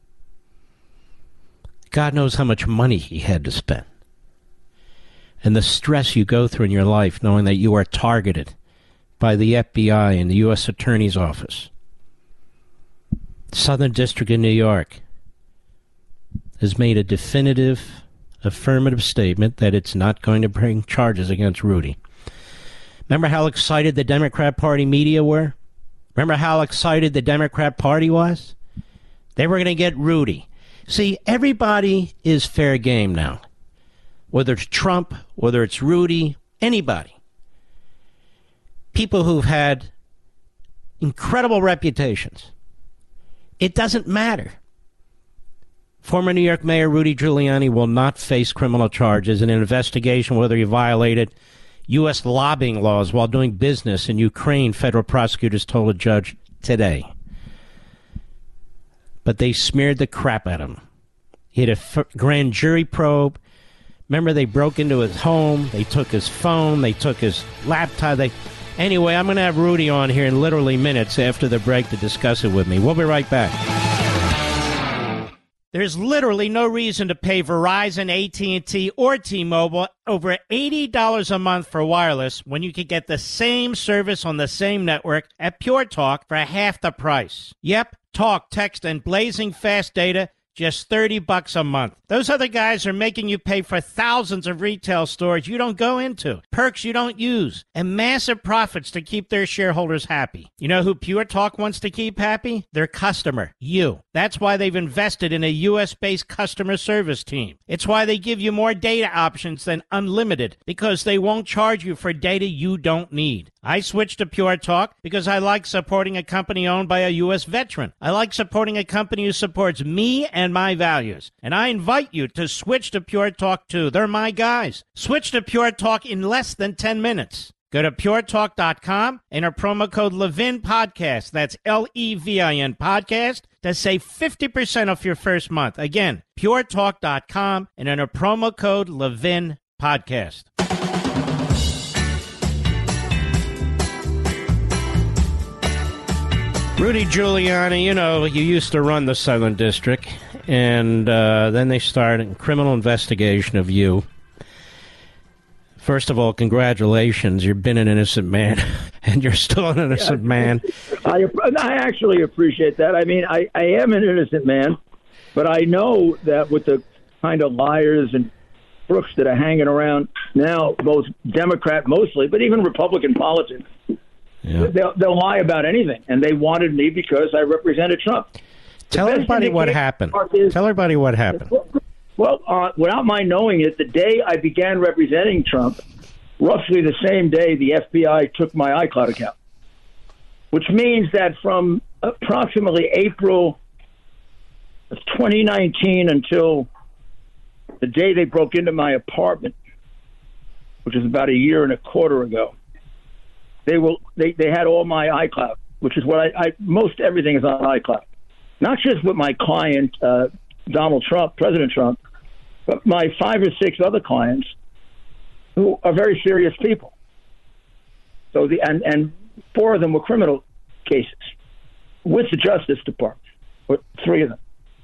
S1: God knows how much money he had to spend. And the stress you go through in your life knowing that you are targeted by the FBI and the U.S. Attorney's Office. Southern District of New York has made a definitive, affirmative statement that it's not going to bring charges against Rudy. Remember how excited the Democrat Party media were? Remember how excited the Democrat Party was? They were going to get Rudy. See, everybody is fair game now. Whether it's Trump, whether it's Rudy, anybody. People who've had incredible reputations. It doesn't matter. Former New York Mayor Rudy Giuliani will not face criminal charges in an investigation whether he violated U.S. lobbying laws while doing business in Ukraine, federal prosecutors told a judge today. But they smeared the crap at him. He had a grand jury probe. Remember, they broke into his home. They took his phone. They took his laptop. Anyway, I'm going to have Rudy on here in literally minutes after the break to discuss it with me. We'll be right back. There's literally no reason to pay Verizon, AT&T, or T-Mobile over $80 a month for wireless when you can get the same service on the same network at Pure Talk for half the price. Yep, talk, text, and blazing fast data, just $30 a month. Those other guys are making you pay for thousands of retail stores you don't go into, perks you don't use, and massive profits to keep their shareholders happy. You know who Pure Talk wants to keep happy? Their customer, you. That's why they've invested in a U.S.-based customer service team. It's why they give you more data options than unlimited, because they won't charge you for data you don't need. I switched to Pure Talk because I like supporting a company owned by a U.S. veteran. I like supporting a company who supports me and my values. And I invite you to switch to Pure Talk too. They're my guys. Switch to Pure Talk in less than 10 minutes. Go to puretalk.com, enter promo code Levin Podcast. That's Levin Podcast to save 50% off your first month. Again, puretalk.com and enter promo code Levin Podcast. Rudy Giuliani, you know, you used to run the Southern District, and then they started a criminal investigation of you. First of all, congratulations. You've been an innocent man, and you're still an innocent man.
S6: I actually appreciate that. I mean, I am an innocent man, but I know that with the kind of liars and crooks that are hanging around now, both Democrat mostly, but even Republican politics, yeah. They'll lie about anything, and they wanted me because I represented Trump.
S1: Tell everybody what happened. Tell everybody what happened.
S6: Well, without my knowing it, the day I began representing Trump, roughly the same day the FBI took my iCloud account, which means that from approximately April of 2019 until the day they broke into my apartment, which was about a year and a quarter ago, they had all my iCloud, which is what most everything is on iCloud. Not just with my client, Donald Trump, President Trump, but my 5 or 6 other clients who are very serious people. So and 4 of them were criminal cases with the Justice Department, or 3 of them.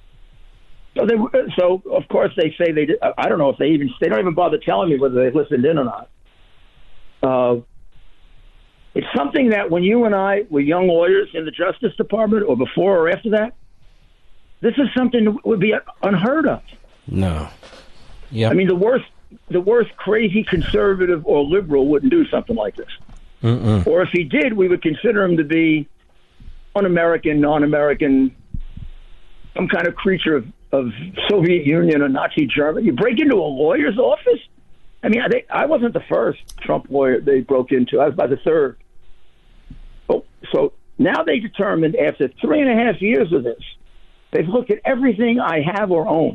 S6: So of course they say they did. I don't know if they don't even bother telling me whether they listened in or not. It's something that when you and I were young lawyers in the Justice Department, or before or after that, this is something that would be unheard of.
S1: No. Yeah.
S6: I mean, the worst crazy conservative or liberal wouldn't do something like this.
S1: Mm-mm.
S6: Or if he did, we would consider him to be un-American, non-American, some kind of creature of Soviet Union or Nazi Germany. You break into a lawyer's office? I mean, I wasn't the first Trump lawyer they broke into. I was by the 3rd. So now they determined, after 3.5 years of this, they've looked at everything I have or own.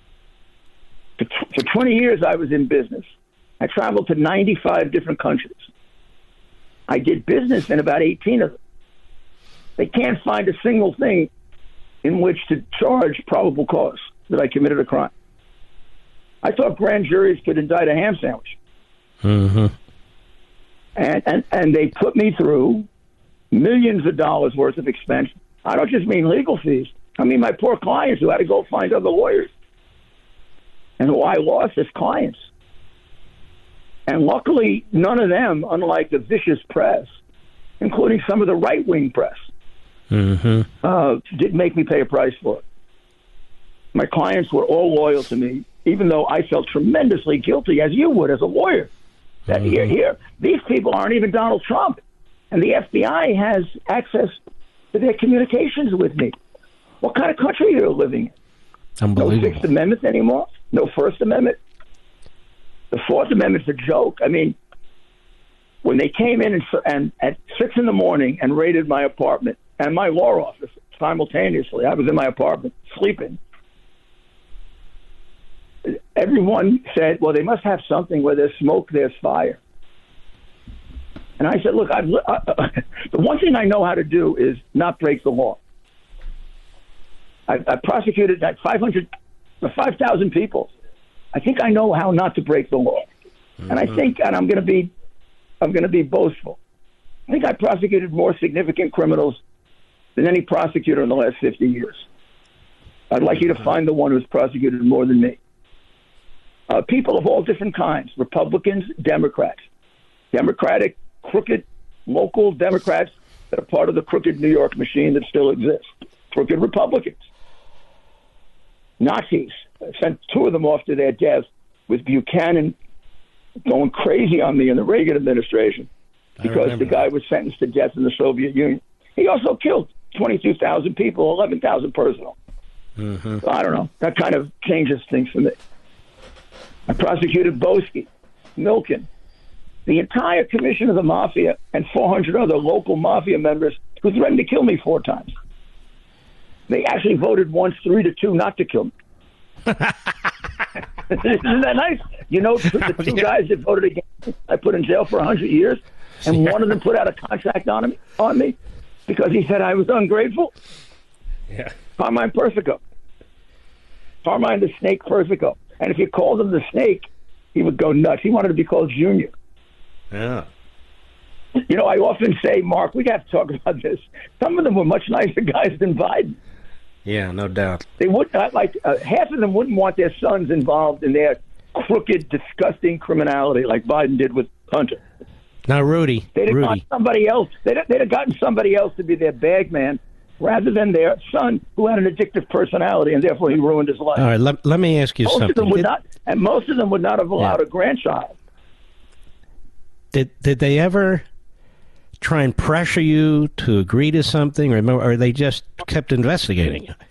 S6: For 20 years, I was in business. I traveled to 95 different countries. I did business in about 18 of them. They can't find a single thing in which to charge probable cause that I committed a crime. I thought grand juries could indict a ham sandwich.
S1: Mm-hmm.
S6: And they put me through millions of dollars worth of expense. I don't just mean legal fees. I mean my poor clients who had to go find other lawyers and who I lost as clients. And luckily, none of them, unlike the vicious press, including some of the right-wing press, didn't make me pay a price for it. My clients were all loyal to me, even though I felt tremendously guilty, as you would as a lawyer. That here, these people aren't even Donald Trump, and the FBI has access to their communications with me. What kind of country are you living in?
S1: Unbelievable.
S6: No Sixth Amendment anymore? No First Amendment? The Fourth Amendment's a joke. I mean, when they came in and at 6 in the morning and raided my apartment and my law office simultaneously, I was in my apartment sleeping. Everyone said, well, they must have something where there's smoke, there's fire. And I said, look, the one thing I know how to do is not break the law. I prosecuted 5,000 people. I think I know how not to break the law. And I think, and I'm going to be boastful, I think I prosecuted more significant criminals than any prosecutor in the last 50 years. I'd like you to find the one who's prosecuted more than me. People of all different kinds, Republicans, Democrats, Democratic, crooked, local Democrats that are part of the crooked New York machine that still exists, crooked Republicans, Nazis. I sent 2 of them off to their deaths with Buchanan going crazy on me in the Reagan administration because the guy was sentenced to death in the Soviet Union. He also killed 22,000 people, 11,000 personal. So I don't know. That kind of changes things for me. I prosecuted Boesky, Milken, the entire commission of the mafia, and 400 other local mafia members who threatened to kill me 4 times. They actually voted once 3-2 not to kill me. Isn't that nice? You know, the 2 guys that voted against me, I put in jail for 100 years, and one of them put out a contract on me because he said I was ungrateful.
S1: Yeah.
S6: Carmine Persico. Carmine the Snake Persico. And if you called him the Snake, he would go nuts. He wanted to be called Junior.
S1: Yeah.
S6: You know, I often say, Mark, we have to talk about this. Some of them were much nicer guys than Biden.
S1: Yeah, no doubt.
S6: They would not half of them wouldn't want their sons involved in their crooked, disgusting criminality like Biden did with Hunter.
S1: Now, Rudy.
S6: They'd have gotten somebody else. They'd have gotten somebody else to be their bag man rather than their son who had an addictive personality and therefore he ruined his life.
S1: All right, let me ask you something.
S6: Most of them would not have allowed a grandchild.
S1: Did they ever try and pressure you to agree to something, or they just kept investigating you?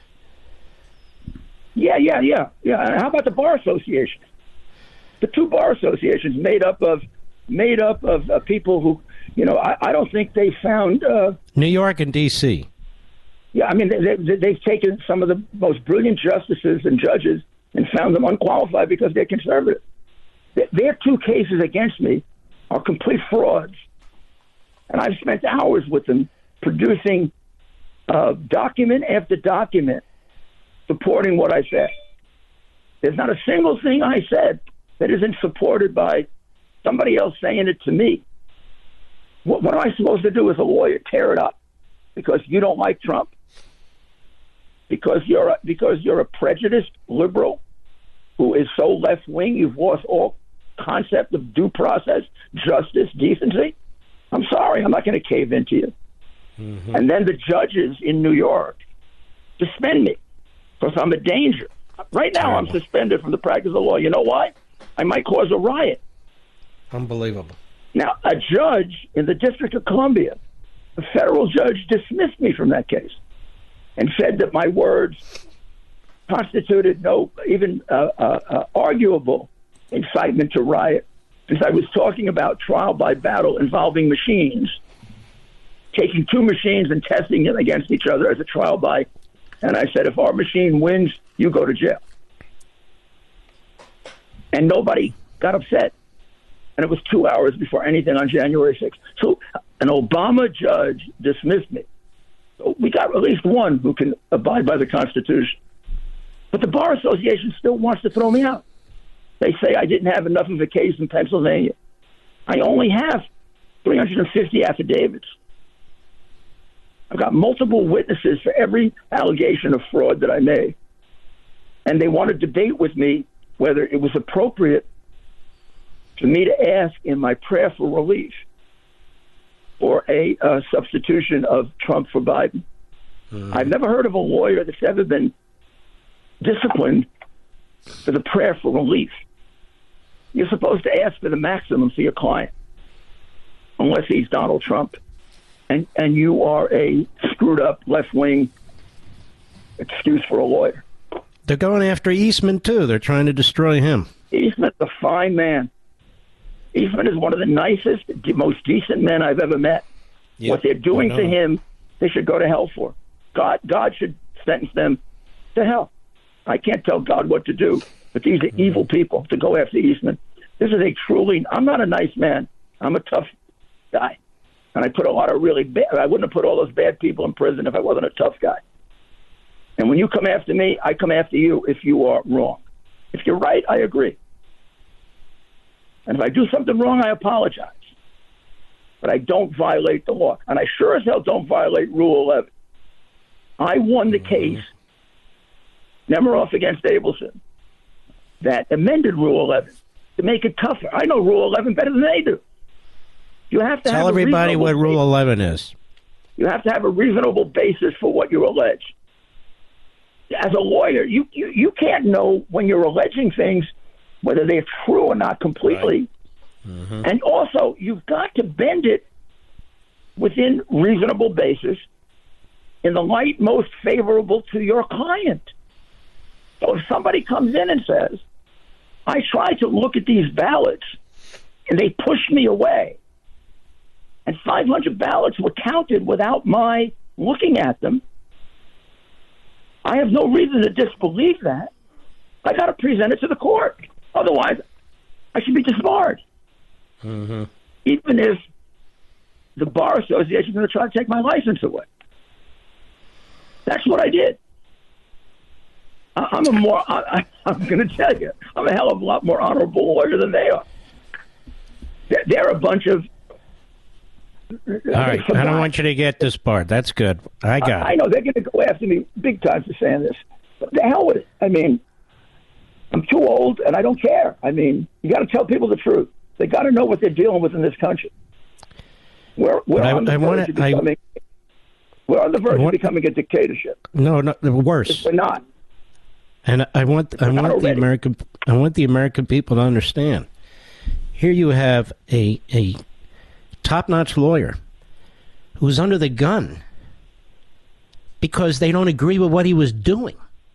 S6: Yeah. How about the bar association? The 2 bar associations made up of people who, you know, I don't think they found
S1: New York and D.C.
S6: Yeah, I mean they've taken some of the most brilliant justices and judges and found them unqualified because they're conservative. Their 2 cases against me are complete frauds. And I've spent hours with them producing document after document supporting what I said. There's not a single thing I said that isn't supported by somebody else saying it to me. What am I supposed to do as a lawyer? Tear it up because you don't like Trump? Because you're a prejudiced liberal who is so left-wing you've lost all concept of due process, justice, decency? I'm sorry, I'm not going to cave into you. And then the judges in New York suspend me because I'm a danger. Right now, I'm suspended from the practice of law. You know why? I might cause a riot.
S1: Unbelievable.
S6: Now, a judge in the District of Columbia, a federal judge, dismissed me from that case and said that my words constituted no even arguable incitement to riot, since I was talking about trial by battle involving machines, taking 2 machines and testing them against each other as a trial by, and I said, if our machine wins, you go to jail. And nobody got upset. And it was 2 hours before anything on January 6th. So an Obama judge dismissed me. So we got at least one who can abide by the Constitution. But the Bar Association still wants to throw me out. They say I didn't have enough of a case in Pennsylvania. I only have 350 affidavits. I've got multiple witnesses for every allegation of fraud that I made. And they want to debate with me whether it was appropriate for me to ask in my prayer for relief for a substitution of Trump for Biden. I've never heard of a lawyer that's ever been disciplined for the prayer for relief. You're supposed to ask for the maximum for your client, unless he's Donald Trump, and you are a screwed up left-wing excuse for a lawyer.
S1: They're going after Eastman, too. They're trying to destroy him.
S6: Eastman's a fine man. Eastman is one of the nicest, most decent men I've ever met. Yep. What they're doing to him, they should go to hell for. God should sentence them to hell. I can't tell God what to do, but these are evil people to go after Eastman. This is I'm not a nice man. I'm a tough guy. And I put a lot of really bad, I wouldn't have put all those bad people in prison if I wasn't a tough guy. And when you come after me, I come after you if you are wrong. If you're right, I agree. And if I do something wrong, I apologize. But I don't violate the law. And I sure as hell don't violate Rule 11. I won the case Nemiroff against Abelson, that amended Rule 11 to make it tougher. I know Rule 11 better than they do. You have to
S1: tell everybody what Rule 11 is.
S6: You have to have a reasonable basis for what you allege. As a lawyer, you can't know when you're alleging things whether they're true or not completely. Right. Mm-hmm. And also, you've got to bend it within reasonable basis in the light most favorable to your client. So if somebody comes in and says, I tried to look at these ballots and they pushed me away, and 500 ballots were counted without my looking at them, I have no reason to disbelieve that. I got to present it to the court. Otherwise, I should be disbarred. Mm-hmm. Even if the Bar Association is going to try to take my license away. That's what I did. I'm going to tell you, I'm a hell of a lot more honorable lawyer than they are. They're a bunch of...
S1: All right, I don't want you to get disbarred. That's good. I got it.
S6: I know they're going to go after me big time for saying this. But the hell with it. I mean, I'm too old, and I don't care. I mean, you got to tell people the truth. They got to know what they're dealing with in this country. We're on the verge of becoming a dictatorship.
S1: No, worse.
S6: We're not.
S1: And I want the American people to understand. Here you have a top-notch lawyer who's under the gun because they don't agree with what he was doing.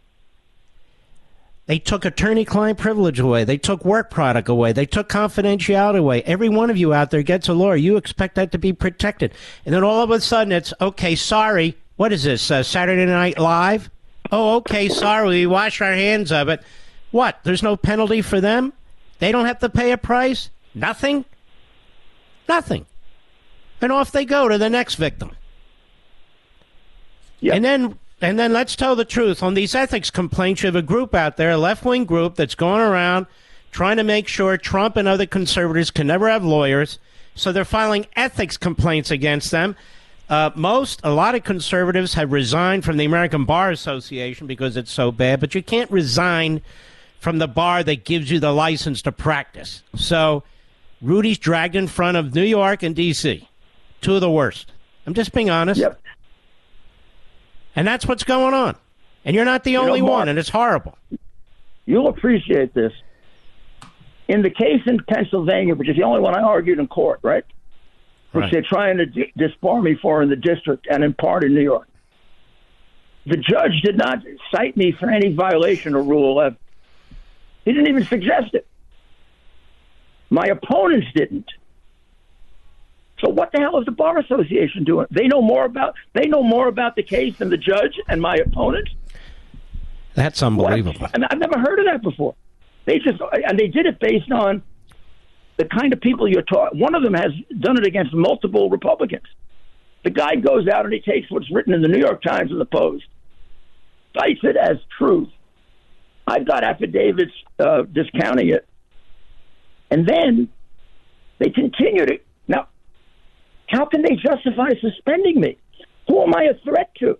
S1: They took attorney-client privilege away. They took work product away. They took confidentiality away. Every one of you out there gets a lawyer. You expect that to be protected. And then all of a sudden it's, okay, sorry. What is this, Saturday Night Live? Oh, okay, sorry. We wash our hands of it. What? There's no penalty for them? They don't have to pay a price? Nothing? Nothing. And off they go to the next victim. Yep. And then let's tell the truth. On these ethics complaints, you have a group out there, a left-wing group that's going around trying to make sure Trump and other conservatives can never have lawyers. So they're filing ethics complaints against them. A lot of conservatives have resigned from the American Bar Association because it's so bad, but you can't resign from the bar that gives you the license to practice. So Rudy's dragged in front of New York and D.C., two of the worst. I'm just being honest.
S6: Yep.
S1: And that's what's going on. And you're not the only one, and it's horrible.
S6: You'll appreciate this. In the case in Pennsylvania, which is the only one I argued in court, right? Which they're trying to disbar me for in the district and in part in New York. The judge did not cite me for any violation of Rule 11. He didn't even suggest it. My opponents didn't. So what the hell is the Bar Association doing? They know more about the case than the judge and my opponents?
S1: That's unbelievable.
S6: What? And I've never heard of that before. They did it based on the kind of people you're talking. One of them has done it against multiple Republicans. The guy goes out and he takes what's written in the New York Times and the Post, cites it as truth. I've got affidavits discounting it. And then they continue to. Now, how can they justify suspending me? Who am I a threat to?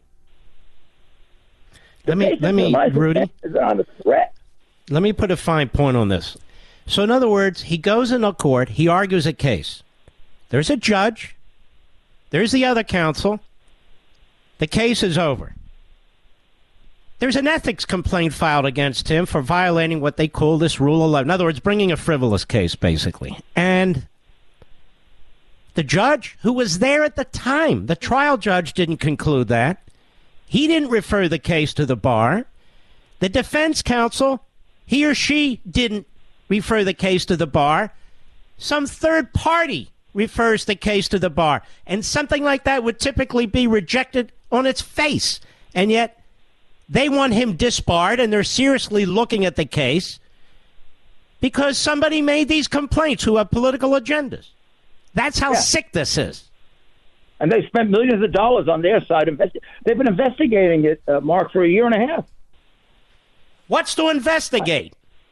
S1: Let me, Rudy.
S6: I'm a threat.
S1: Let me put a fine point on this. So, in other words, he goes into court, he argues a case. There's a judge. There's the other counsel. The case is over. There's an ethics complaint filed against him for violating what they call this Rule 11. In other words, bringing a frivolous case, basically. And the judge, who was there at the time, the trial judge didn't conclude that. He didn't refer the case to the bar. The defense counsel, he or she didn't refer the case to the bar. Some third party refers the case to the bar. And something like that would typically be rejected on its face. And yet they want him disbarred, and they're seriously looking at the case because somebody made these complaints who have political agendas. That's how sick this is.
S6: And they spent millions of dollars on their side. They've been investigating it, Mark, for a year and a half.
S1: What's to investigate?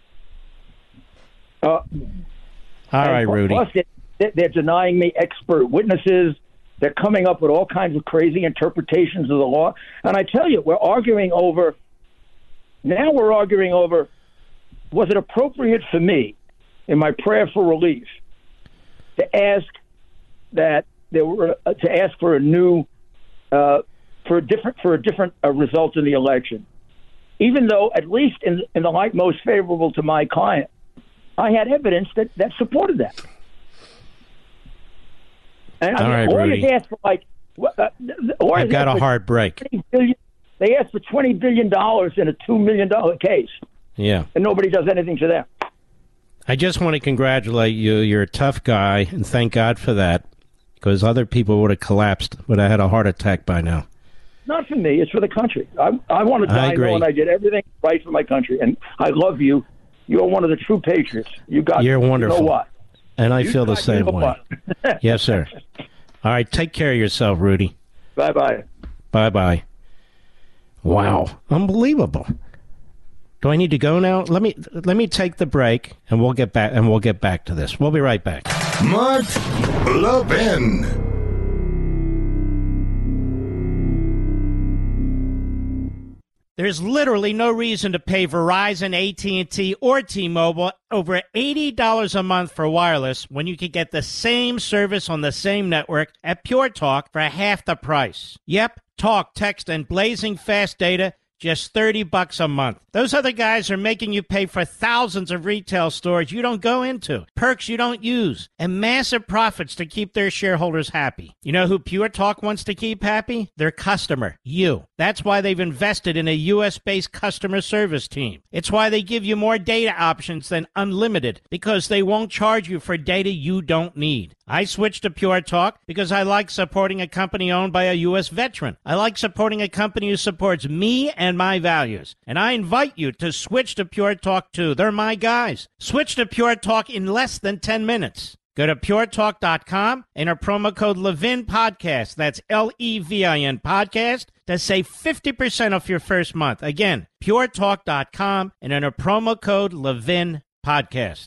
S1: All right, Rudy.
S6: Plus, they're denying me expert witnesses. They're coming up with all kinds of crazy interpretations of the law. And I tell you, we're arguing over Now we're arguing over, was it appropriate for me in my prayer for relief to ask that to ask for a new for a different result in the election, even though at least in the light most favorable to my client, I had evidence that supported that. And
S3: all right, Rudy.
S6: Asked for
S3: I've got a hard break.
S6: They asked for $20 billion in a $2 million case.
S3: Yeah.
S6: And nobody does anything to them.
S3: I just want to congratulate you. You're a tough guy, and thank God for that, because other people would have collapsed, would have had a heart attack by now.
S6: Not for me. It's for the country. I want to die knowing I did everything right for my country, and I love you. You're one of the true patriots. You're
S3: wonderful.
S6: You know what?
S3: And I feel the same way. Yes, sir. All right, take care of yourself, Rudy.
S6: Bye-bye.
S3: Bye-bye. Wow, unbelievable. Do I need to go now? Let me take the break, and we'll get back to this. We'll be right back.
S2: Mark Levin.
S1: There's literally no reason to pay Verizon, AT&T, or T-Mobile over $80 a month for wireless when you can get the same service on the same network at Pure Talk for half the price. Yep, talk, text, and blazing fast data, just $30 a month. Those other guys are making you pay for thousands of retail stores you don't go into, perks you don't use, and massive profits to keep their shareholders happy. You know who Pure Talk wants to keep happy? Their customer, you. That's why they've invested in a U.S.-based customer service team. It's why they give you more data options than unlimited, because they won't charge you for data you don't need. I switched to Pure Talk because I like supporting a company owned by a U.S. veteran. I like supporting a company who supports me and my values. And I invite you to switch to Pure Talk too. They're my guys. Switch to Pure Talk in less than 10 minutes. Go to puretalk.com, enter promo code Levin Podcast. That's Levin Podcast to save 50% off your first month. Again, puretalk.com and enter promo code Levin Podcast.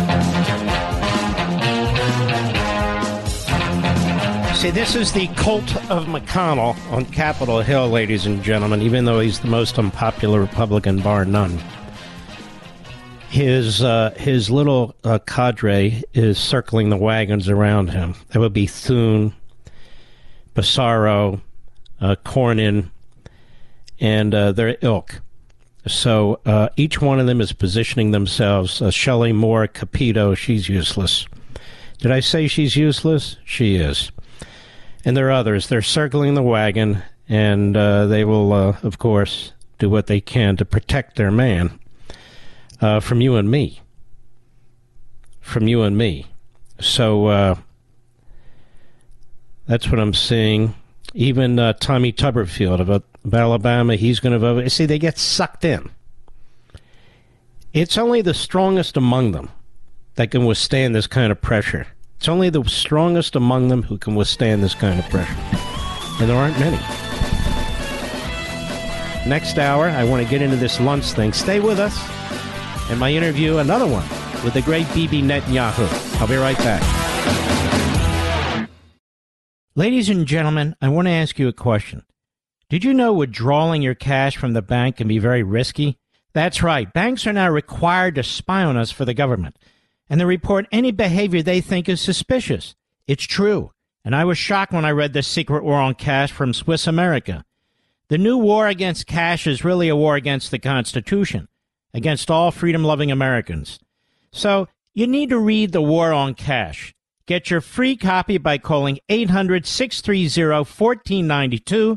S1: See, this is the cult of McConnell on Capitol Hill, ladies and gentlemen, even though he's the most unpopular Republican, bar none. His little cadre is circling the wagons around him. That would be Thune, Basaro, Cornyn, and their ilk. So each one of them is positioning themselves. Shelley Moore, Capito, she's useless. Did I say she's useless? She is. And there are others. They're circling the wagon, and they will, of course, do what they can to protect their man from you and me. From you and me. So that's what I'm seeing. Even Tommy Tuberville of Alabama, he's going to vote. See, they get sucked in. It's only the strongest among them that can withstand this kind of pressure. It's only the strongest among them who can withstand this kind of pressure. And there aren't many. Next hour, I want to get into this lunch thing. Stay with us. And my interview, another one, with the great Bibi Netanyahu. I'll be right back. Ladies and gentlemen, I want to ask you a question. Did you know withdrawing your cash from the bank can be very risky? That's right. Banks are now required to spy on us for the government. And they report any behavior they think is suspicious. It's true. And I was shocked when I read The Secret War on Cash from Swiss America. The new war against cash is really a war against the Constitution, against all freedom-loving Americans. So you need to read The War on Cash. Get your free copy by calling 800-630-1492,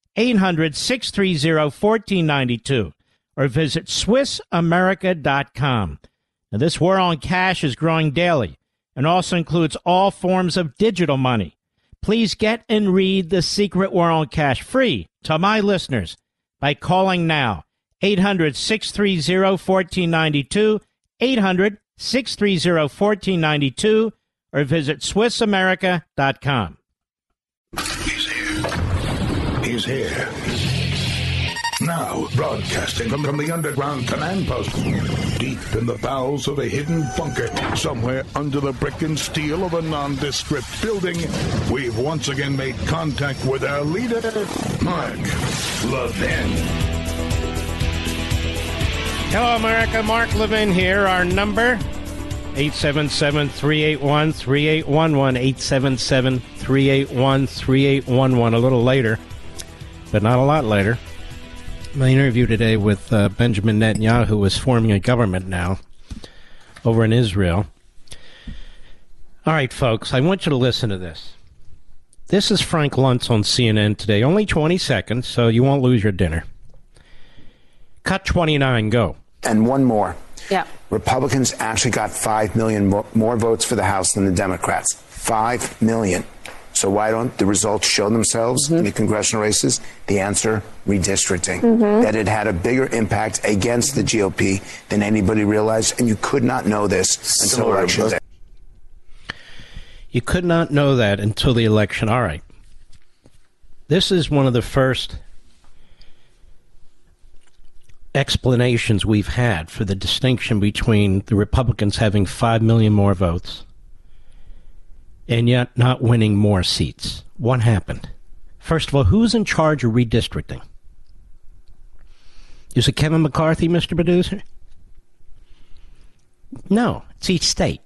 S1: 800-630-1492, or visit SwissAmerica.com. Now, this war on cash is growing daily and also includes all forms of digital money. Please get and read The Secret War on Cash free to my listeners by calling now, 800-630-1492, 800-630-1492, or visit SwissAmerica.com.
S2: He's here. He's here. Now, broadcasting from the underground command post, deep in the bowels of a hidden bunker, somewhere under the brick and steel of a nondescript building, we've once again made contact with our leader, Mark Levin.
S1: Hello, America. Mark Levin here. Our number, 877-381-3811, 877-381-3811. A little later, but not a lot later. My interview today with Benjamin Netanyahu, who is forming a government now over in Israel. All right, folks, I want you to listen to this. This is Frank Luntz on CNN today. Only 20 seconds, so you won't lose your dinner. Cut 29, go.
S7: And one more.
S8: Yeah.
S7: Republicans actually got 5 million more votes for the House than the Democrats. 5 million. So why don't the results show themselves in the congressional races? The answer, redistricting. That it had a bigger impact against the GOP than anybody realized, and you could not know this until election day.
S1: You could not know that until the election. All right. This is one of the first explanations we've had for the distinction between the Republicans having 5 million more votes and yet not winning more seats. What happened? First of all, who's in charge of redistricting? Is it Kevin McCarthy, Mr. Producer? No, it's each state.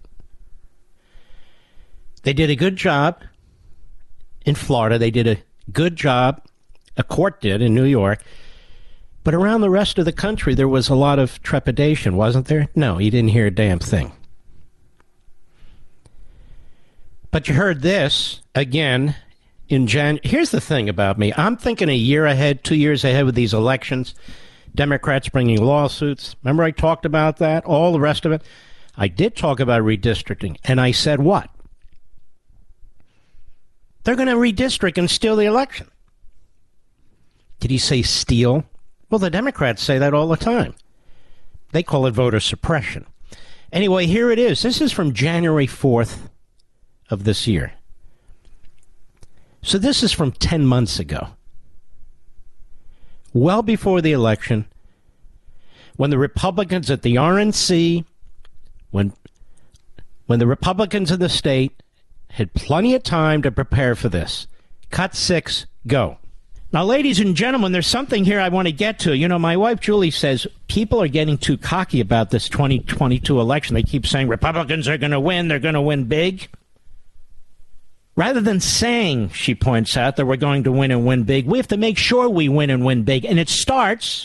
S1: They did a good job in Florida. They did a good job, a court did in New York. But around the rest of the country, there was a lot of trepidation, wasn't there? No, you didn't hear a damn thing. But you heard this again in January. Here's the thing about me. I'm thinking a year ahead, 2 years ahead with these elections. Democrats bringing lawsuits. Remember I talked about that? All the rest of it. I did talk about redistricting. And I said what? They're going to redistrict and steal the election. Did he say steal? Well, the Democrats say that all the time. They call it voter suppression. Anyway, here it is. This is from January 4th of this year. So this is from 10 months ago. Well before the election, when the Republicans at the RNC, when the Republicans in the state had plenty of time to prepare for this. Cut 6, go. Now, ladies and gentlemen, there's something here I want to get to. You know, my wife, Julie, says people are getting too cocky about this 2022 election. They keep saying Republicans are going to win. They're going to win big. Rather than saying, she points out, that we're going to win and win big, we have to make sure we win and win big. And it starts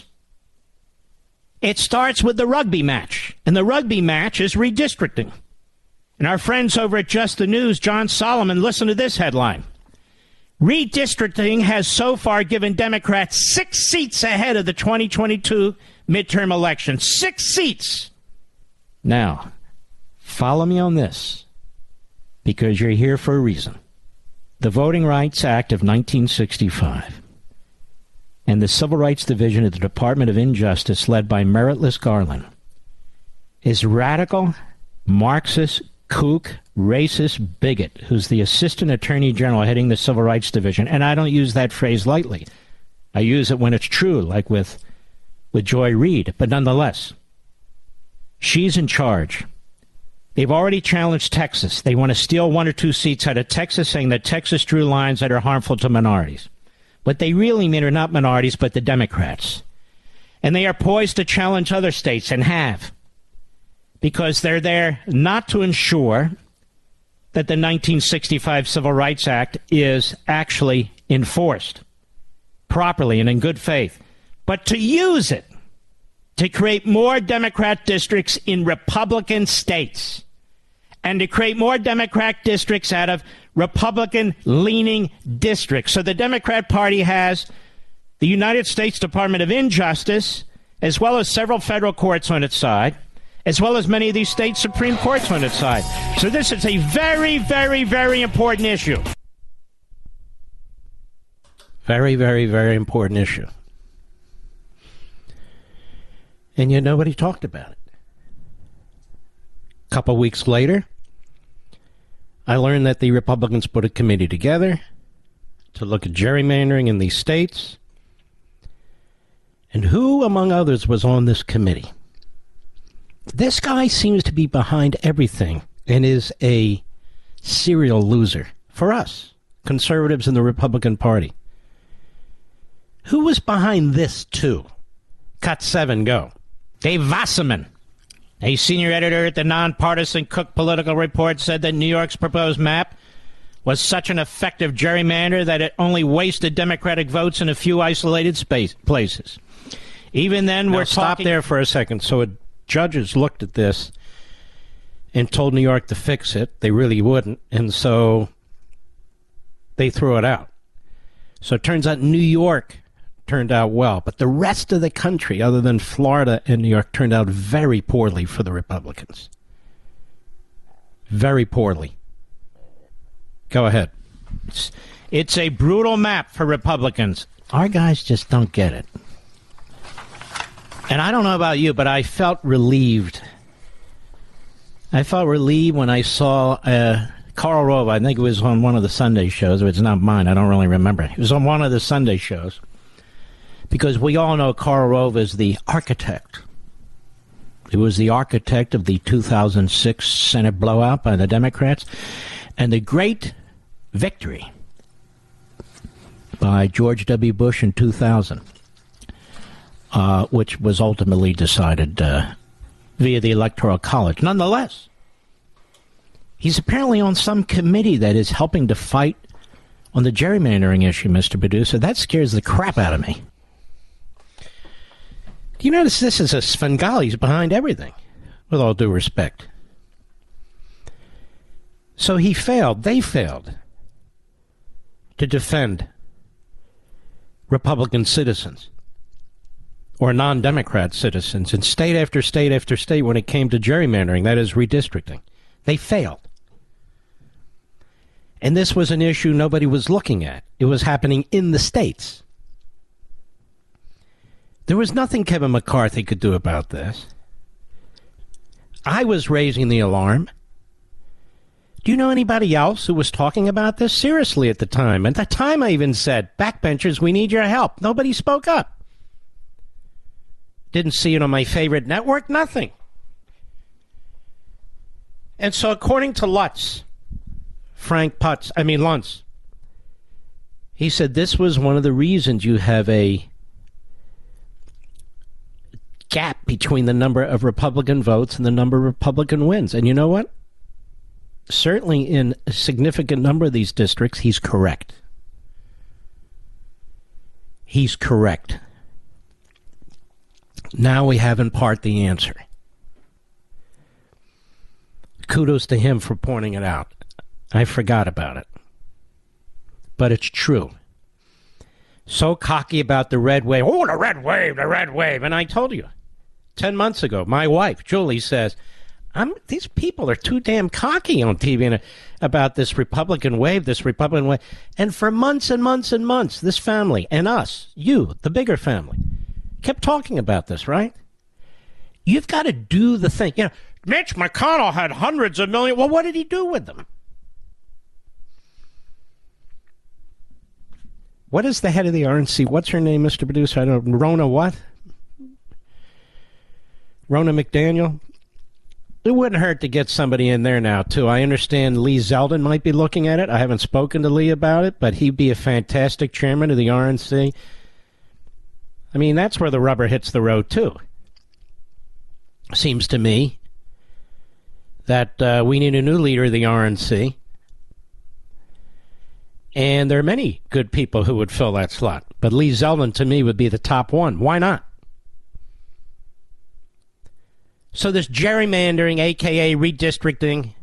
S1: with the rugby match. And the rugby match is redistricting. And our friends over at Just the News, John Solomon, listen to this headline. Redistricting has so far given Democrats 6 seats ahead of the 2022 midterm election. 6 seats. Now, follow me on this, because you're here for a reason. The Voting Rights Act of 1965 and the Civil Rights Division of the Department of Injustice, led by Meritless Garland, is radical, Marxist, kook, racist bigot who's the Assistant Attorney General heading the Civil Rights Division. And I don't use that phrase lightly. I use it when it's true, like with Joy Reid. But nonetheless, she's in charge. They've already challenged Texas. They want to steal 1 or 2 seats out of Texas, saying that Texas drew lines that are harmful to minorities. What they really mean are not minorities, but the Democrats. And they are poised to challenge other states, and have, because they're there not to ensure that the 1965 Civil Rights Act is actually enforced properly and in good faith, but to use it to create more Democrat districts in Republican states and to create more Democrat districts out of Republican-leaning districts. So the Democrat Party has the United States Department of Injustice, as well as several federal courts on its side, as well as many of these state Supreme Courts on its side. So this is a very, very, very important issue. Very, very, very important issue. And yet nobody talked about it. A couple weeks later, I learned that the Republicans put a committee together to look at gerrymandering in these states. And who, among others, was on this committee? This guy seems to be behind everything and is a serial loser for us, conservatives in the Republican Party. Who was behind this, too? Cut 7, go.
S3: Dave Wasserman, a senior editor at the nonpartisan Cook Political Report, said that New York's proposed map was such an effective gerrymander that it only wasted Democratic votes in a few isolated places. Even then, we're
S1: stop there for a second. So judges looked at this and told New York to fix it. They really wouldn't, and so they threw it out. So it turns out New York turned out well, but the rest of the country, other than Florida and New York, turned out very poorly for the Republicans. Very poorly. Go ahead. It's a brutal map for Republicans. Our guys just don't get it. And I don't know about you, but I felt relieved. I felt relieved when I saw Karl Rove. I think it was on one of the Sunday shows. It's not mine. I don't really remember. It was on one of the Sunday shows. Because we all know Karl Rove is the architect. He was the architect of the 2006 Senate blowout by the Democrats and the great victory by George W. Bush in 2000, which was ultimately decided via the Electoral College. Nonetheless, he's apparently on some committee that is helping to fight on the gerrymandering issue, Mr. Producer. That scares the crap out of me. Do you notice this is a Svengali behind everything, with all due respect? So he failed, they failed, to defend Republican citizens or non-Democrat citizens in state after state after state when it came to gerrymandering, that is redistricting. They failed. And this was an issue nobody was looking at. It was happening in the states. There was nothing Kevin McCarthy could do about this. I was raising the alarm. Do you know anybody else who was talking about this seriously at the time? At the time, I even said, backbenchers, we need your help. Nobody spoke up. Didn't see it on my favorite network, nothing. And so according to Lutz, Luntz, he said this was one of the reasons you have a gap between the number of Republican votes and the number of Republican wins. And you know what? Certainly in a significant number of these districts, he's correct. He's correct. Now we have in part the answer. Kudos to him for pointing it out. I forgot about it. But it's true. So cocky about the red wave. Oh, the red wave, the red wave. And I told you, 10 months ago, my wife, Julie, says, these people are too damn cocky on TV about this Republican wave, And for months and months and months, this family and us, you, the bigger family, kept talking about this, right? You've got to do the thing. You know, Mitch McConnell had hundreds of millions. Well, what did he do with them? What is the head of the RNC? What's her name, Mr. Producer? I don't know. Rona what? Rona McDaniel? It wouldn't hurt to get somebody in there now, too. I understand Lee Zeldin might be looking at it. I haven't spoken to Lee about it, but he'd be a fantastic chairman of the RNC. I mean, that's where the rubber hits the road, too. Seems to me that we need a new leader of the RNC. And there are many good people who would fill that slot. But Lee Zeldin, to me, would be the top one. Why not? So this gerrymandering, a.k.a. redistricting,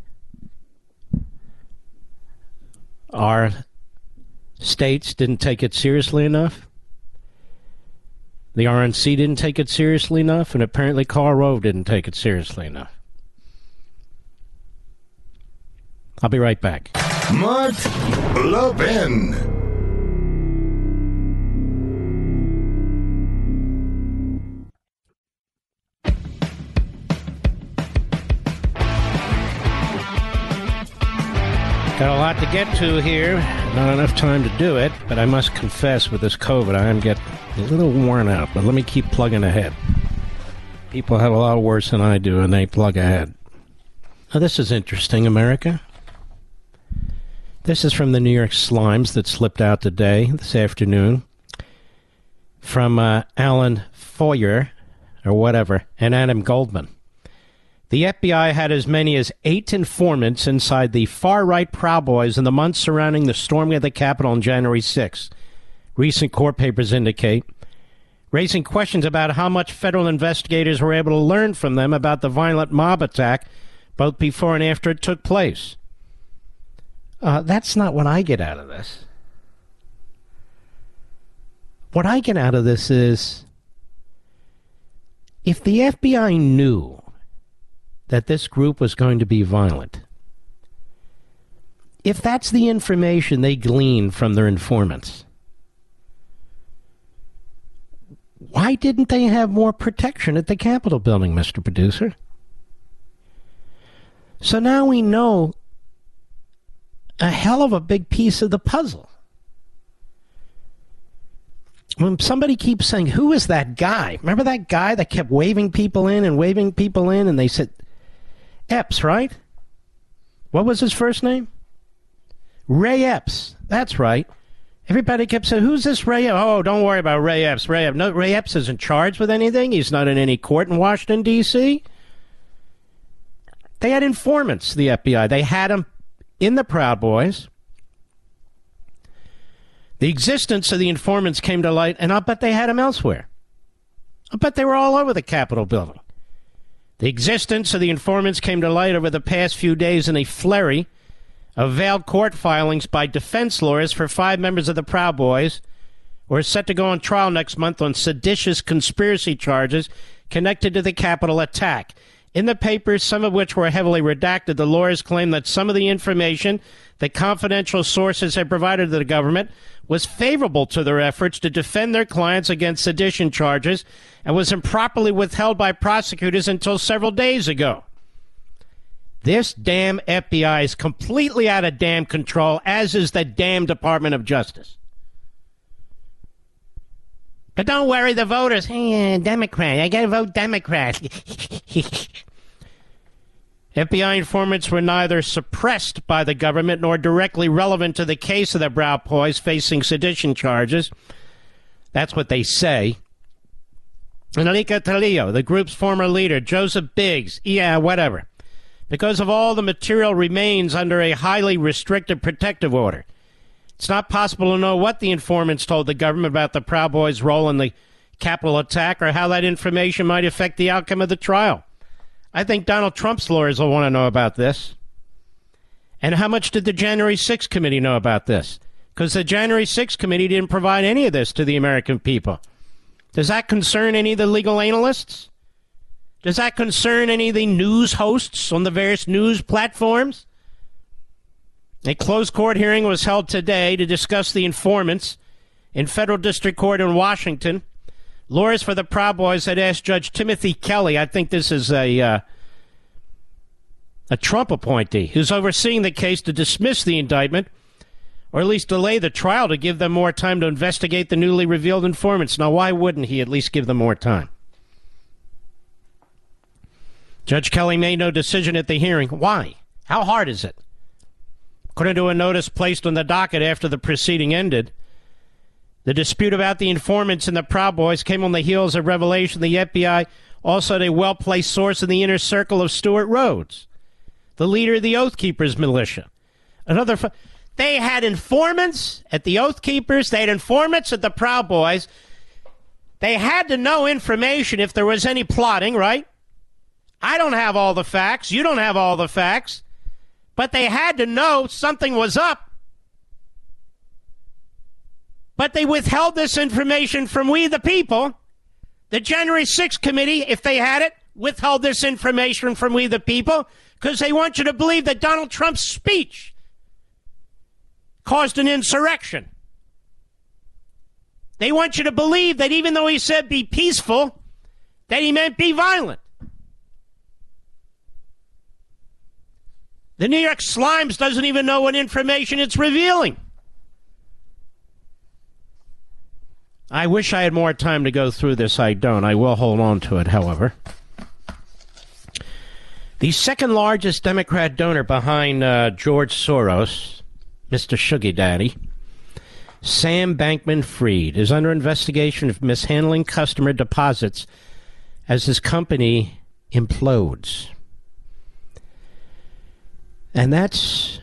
S1: our states didn't take it seriously enough. The RNC didn't take it seriously enough, and apparently Karl Rove didn't take it seriously enough. I'll be right back.
S2: Mark Levin.
S1: Got a lot to get to here. Not enough time to do it, but I must confess with this COVID, I am getting a little worn out, but let me keep plugging ahead. People have a lot worse than I do, and they plug ahead. Now, this is interesting, America. This is from the New York Slimes that slipped out today, this afternoon, from Alan Foyer or whatever, and Adam Goldman. The FBI had as many as 8 informants inside the far-right Proud Boys in the months surrounding the storming of the Capitol on January 6th. Recent court papers indicate, raising questions about how much federal investigators were able to learn from them about the violent mob attack both before and after it took place. That's not what I get out of this. What I get out of this is, if the FBI knew that this group was going to be violent, if that's the information they gleaned from their informants, why didn't they have more protection at the Capitol building, Mr. Producer? So now we know a hell of a big piece of the puzzle. When somebody keeps saying, who is that guy? Remember that guy that kept waving people in, and they said, Epps, right? What was his first name? Ray Epps. That's right. Everybody kept saying, who's this Ray Epps? Oh, don't worry about Ray Epps. No, Ray Epps isn't charged with anything. He's not in any court in Washington, D.C. They had informants, the FBI. They had them in the Proud Boys. The existence of the informants came to light, and I'll bet they had them elsewhere. I'll bet they were all over the Capitol building. The existence of the informants came to light over the past few days in a flurry of veiled court filings by defense lawyers for 5 members of the Proud Boys, who are set to go on trial next month on seditious conspiracy charges connected to the Capitol attack. In the papers, some of which were heavily redacted, the lawyers claimed that some of the information that confidential sources had provided to the government was favorable to their efforts to defend their clients against sedition charges and was improperly withheld by prosecutors until several days ago. This damn FBI is completely out of damn control, as is the damn Department of Justice. But don't worry, the voters. Hey, Democrat. I gotta vote Democrat. FBI informants were neither suppressed by the government nor directly relevant to the case of the Proud Boys facing sedition charges. That's what they say. Enrique Tarrio, the group's former leader, Joseph Biggs, whatever. Because of all the material remains under a highly restricted protective order. It's not possible to know what the informants told the government about the Proud Boys' role in the Capitol attack or how that information might affect the outcome of the trial. I think Donald Trump's lawyers will want to know about this. And how much did the January 6th committee know about this? Because the January 6th committee didn't provide any of this to the American people. Does that concern any of the legal analysts? Does that concern any of the news hosts on the various news platforms? A closed court hearing was held today to discuss the informants in federal district court in Washington. Lawyers for the Proud Boys had asked Judge Timothy Kelly, I think this is a Trump appointee, who's overseeing the case, to dismiss the indictment, or at least delay the trial to give them more time to investigate the newly revealed informants. Now, why wouldn't he at least give them more time? Judge Kelly made no decision at the hearing. Why? How hard is it? According to a notice placed on the docket after the proceeding ended, the dispute about the informants in the Proud Boys came on the heels of revelation the FBI also had a well-placed source in the inner circle of Stuart Rhodes, the leader of the Oath Keepers militia. They had informants at the Oath Keepers. They had informants at the Proud Boys. They had to know information if there was any plotting, right? I don't have all the facts. You don't have all the facts. But they had to know something was up. But they withheld this information from we the people. The January 6th committee, if they had it, withheld this information from we the people because they want you to believe that Donald Trump's speech caused an insurrection. They want you to believe that even though he said be peaceful, that he meant be violent. The New York Slimes doesn't even know what information it's revealing. I wish I had more time to go through this. I don't. I will hold on to it, however. The second largest Democrat donor behind George Soros, Mr. Sugar Daddy, Sam Bankman-Fried, is under investigation for mishandling customer deposits as his company implodes. And that's,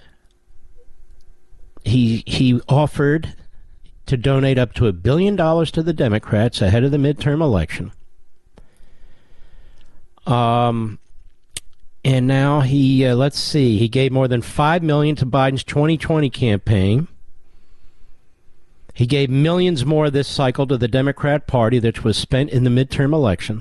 S1: he offered to donate up to $1 billion to the Democrats ahead of the midterm election. And now he gave more than $5 million to Biden's 2020 campaign. He gave millions more this cycle to the Democrat Party that was spent in the midterm elections.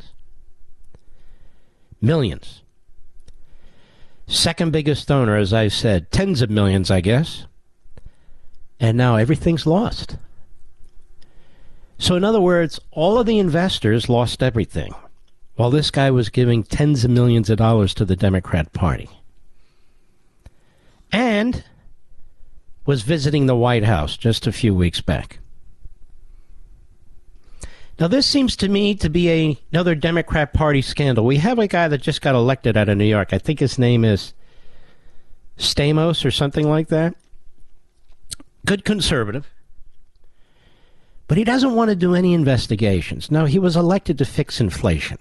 S1: Millions. Second biggest donor, as I said, tens of millions, I guess. And now everything's lost. So in other words, all of the investors lost everything, while this guy was giving tens of millions of dollars to the Democrat Party. And was visiting the White House just a few weeks back. Now, this seems to me to be another Democrat Party scandal. We have a guy that just got elected out of New York. I think his name is Stamos or something like that. Good conservative. But he doesn't want to do any investigations. No, he was elected to fix inflation.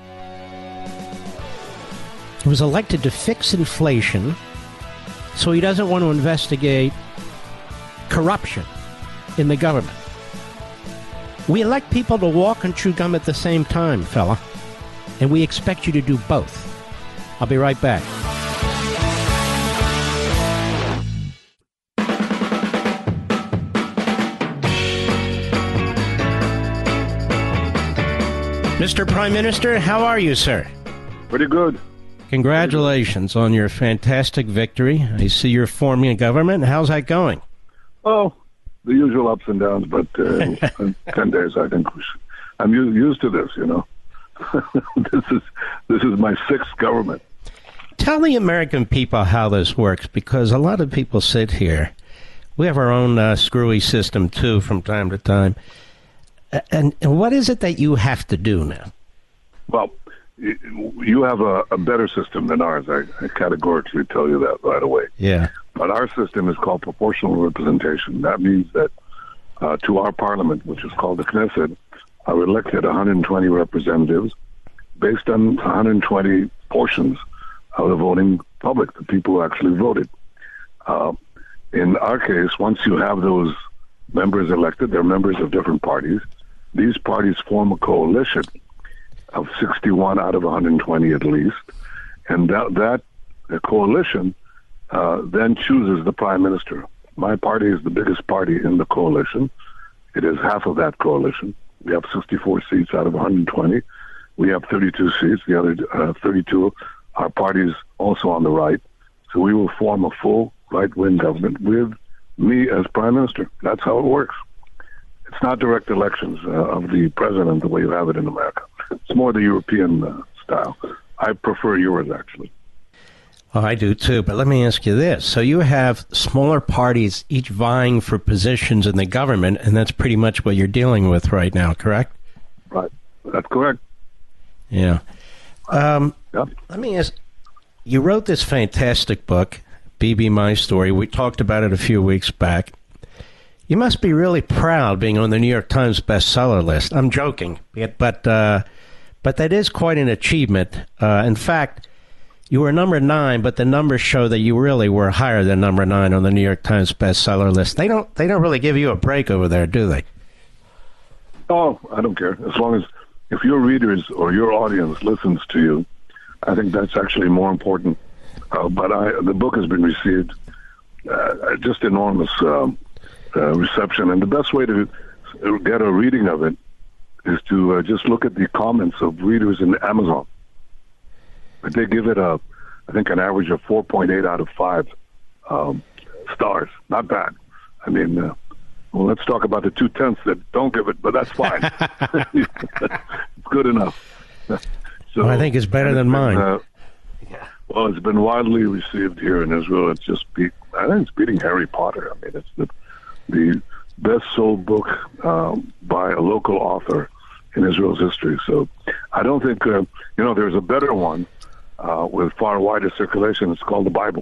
S1: He was elected to fix inflation, so he doesn't want to investigate corruption in the government. We elect people to walk and chew gum at the same time, fella. And we expect you to do both. I'll be right back. Mr. Prime Minister, how are you, sir?
S2: Pretty good.
S1: Congratulations on your fantastic victory. I see you're forming a government. How's that going?
S2: Oh, the usual ups and downs, but in 10 days, I think I'm used to this, you know. This is my sixth government.
S1: Tell the American people how this works, because a lot of people sit here. We have our own screwy system, too, from time to time. And what is it that you have to do now?
S2: Well, you have a better system than ours. I categorically tell you that right away.
S1: Yeah.
S2: But our system is called proportional representation. That means that to our parliament, which is called the Knesset, are elected 120 representatives based on 120 portions of the voting public, the people who actually voted. In our case, once you have those members elected, they're members of different parties. These parties form a coalition of 61 out of 120 at least, and that coalition then chooses the prime minister. My party is the biggest party in the coalition. It is half of that coalition. We have 64 seats out of 120. We have 32 seats. The other 32 are parties also on the right. So we will form a full right-wing government with me as prime minister. That's how it works. It's not direct elections of the president the way you have it in America. It's more the European style. I prefer yours, actually.
S1: Well, I do too, but let me ask you this. So you have smaller parties each vying for positions in the government, and that's pretty much what you're dealing with right now, correct?
S2: Right. That's correct.
S1: Yeah.
S2: Yep.
S1: Let me ask, you wrote this fantastic book, BB My Story. We talked about it a few weeks back. You must be really proud being on the New York Times bestseller list. I'm joking, but that is quite an achievement. In fact, you were number 9, but the numbers show that you really were higher than number 9 on the New York Times bestseller list. They don't really give you a break over there, do they?
S2: Oh, I don't care. As long as if your readers or your audience listens to you, I think that's actually more important. But the book has been received just enormous reception, and the best way to get a reading of it is to just look at the comments of readers in Amazon. They give it I think an average of 4.8 out of 5 stars. Not bad. I mean, well, let's talk about the 2/10 that don't give it, but that's fine. It's good enough. So,
S1: well, I think it's better than mine.
S2: Well, it's been widely received here in Israel. It's just I think it's beating Harry Potter. I mean, it's the best sold book by a local author in Israel's history. So I don't think, there's a better one with far wider circulation. It's called the Bible.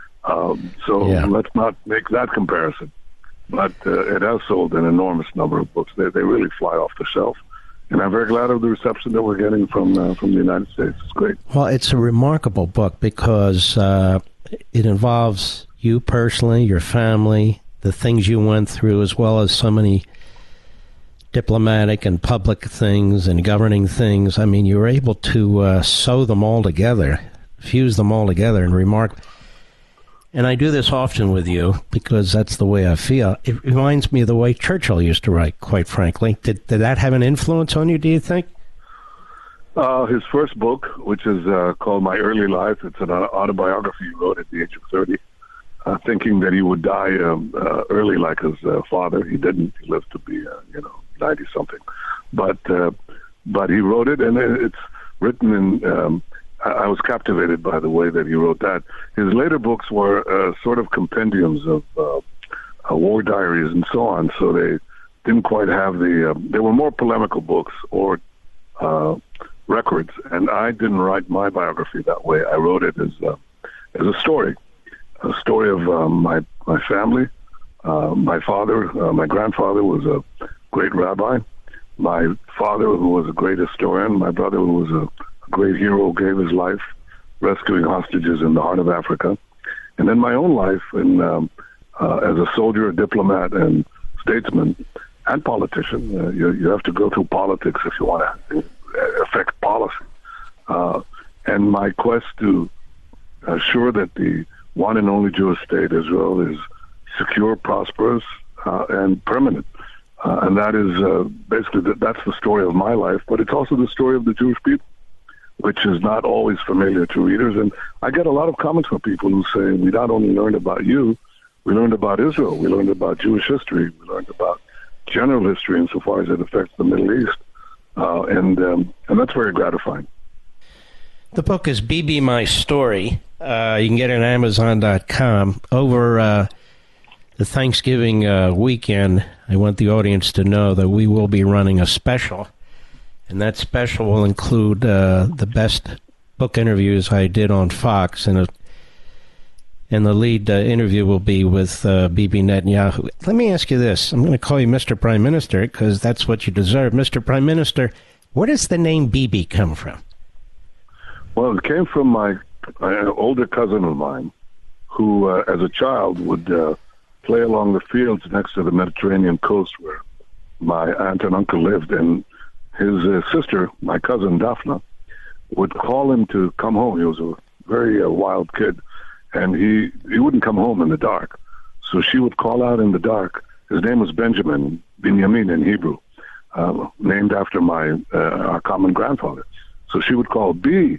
S2: Let's not make that comparison. But it has sold an enormous number of books. They really fly off the shelf
S8: And I'm very glad of the reception that we're getting from the United States. It's great.
S1: Well, it's a remarkable book because it involves you personally, your family, the things you went through, as well as so many diplomatic and public things and governing things. I mean, you were able to sew them all together, fuse them all together, and remark. And I do this often with you because that's the way I feel. It reminds me of the way Churchill used to write, quite frankly. Did that have an influence on you, do you think?
S8: His first book, which is called My Early Life, it's an autobiography he wrote at the age of 30, thinking that he would die early like his father. He didn't. He lived to be, 90-something. But he wrote it, and it's written in... I was captivated by the way that he wrote that. His later books were sort of compendiums of war diaries and so on, so they didn't quite have they were more polemical books or records, and I didn't write my biography that way. I wrote it as a story of my family. My father, my grandfather was a great rabbi. My father, who was a great historian. My brother, who was a great hero, gave his life rescuing hostages in the heart of Africa. And then my own life as a soldier, a diplomat, and statesman, and politician. You have to go through politics if you want to affect policy. And my quest to assure that the one and only Jewish state, Israel, is secure, prosperous, and permanent. And that is basically, that's the story of my life, but it's also the story of the Jewish people, which is not always familiar to readers. And I get a lot of comments from people who say, we not only learned about you, we learned about Israel, we learned about Jewish history, we learned about general history insofar as it affects the Middle East. And that's very gratifying.
S1: The book is Bibi My Story. You can get it on Amazon.com. Over the Thanksgiving weekend, I want the audience to know that we will be running a special. And that special will include the best book interviews I did on Fox, and the lead interview will be with Bibi Netanyahu. Let me ask you this. I'm going to call you Mr. Prime Minister because that's what you deserve. Mr. Prime Minister, where does the name Bibi come from?
S8: Well, it came from my older cousin of mine who, as a child, would play along the fields next to the Mediterranean coast where my aunt and uncle lived, and his sister, my cousin Daphne, would call him to come home. He was a very wild kid, and he wouldn't come home in the dark. So she would call out in the dark. His name was Benjamin, Binyamin in Hebrew, named after our common grandfather. So she would call, B,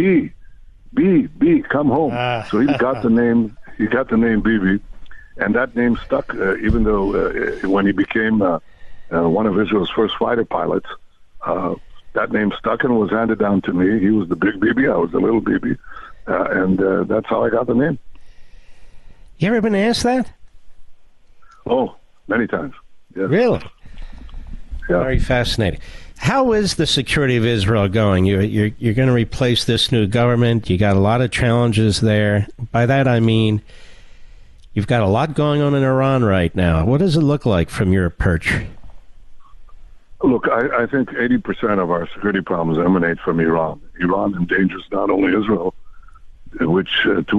S8: come home. So he got the name Bibi, and that name stuck, even though when he became one of Israel's first fighter pilots, that name stuck and was handed down to me. He was the big Bibi, I was the little Bibi, and that's how I got the name.
S1: You ever been asked that?
S8: Oh, many times. Yes.
S1: Really?
S8: Yeah.
S1: Very fascinating. How is the security of Israel going? You're going to replace this new government. You got a lot of challenges there. By that I mean you've got a lot going on in Iran right now. What does it look like from your perch?
S8: Look, I think 80% of our security problems emanate from Iran. Iran endangers not only Israel, to which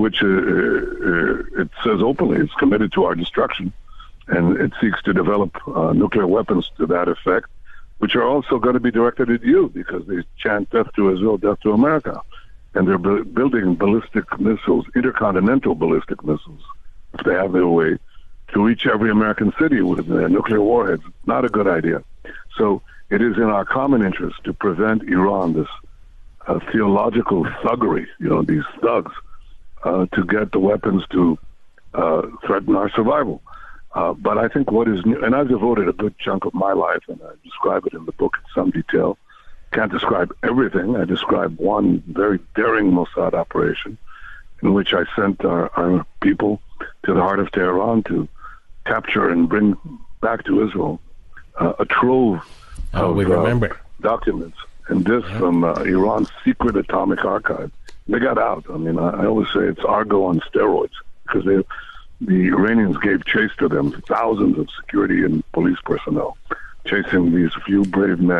S8: it says openly it's committed to our destruction, and it seeks to develop nuclear weapons to that effect, which are also going to be directed at you because they chant death to Israel, death to America. And they're building ballistic missiles, intercontinental ballistic missiles, if they have their way, to reach every American city with nuclear warheads. Not a good idea. So it is in our common interest to prevent Iran, this theological thuggery, these thugs, to get the weapons to threaten our survival. But I think what is new, and I've devoted a good chunk of my life, and I describe it in the book in some detail. Can't describe everything. I describe one very daring Mossad operation in which I sent our people to the heart of Tehran to capture and bring back to Israel a trove of documents, and this from Iran's secret atomic archive. They got out. I mean, I always say it's Argo on steroids because the Iranians gave chase to them, thousands of security and police personnel chasing these few brave men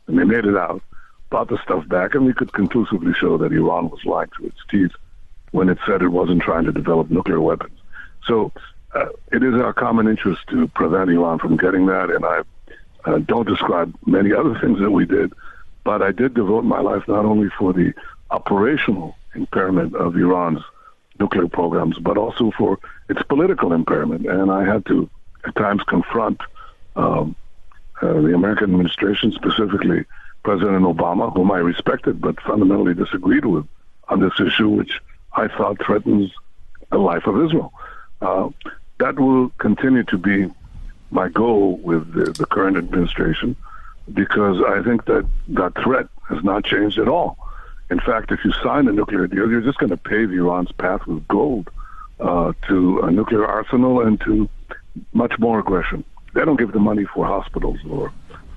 S8: and they made it out, brought the stuff back, and we could conclusively show that Iran was lying through its teeth when it said it wasn't trying to develop nuclear weapons. So it is our common interest to prevent Iran from getting that, and I don't describe many other things that we did, but I did devote my life not only for the operational impairment of Iran's nuclear programs, but also for its political impairment. And I had to, at times, confront the American administration, specifically President Obama, whom I respected but fundamentally disagreed with on this issue, which I thought threatens the life of Israel. That will continue to be my goal with the current administration, because I think that that threat has not changed at all. In fact, if you sign a nuclear deal, you're just going to pave Iran's path with gold to a nuclear arsenal and to much more aggression. They don't give the money for hospitals or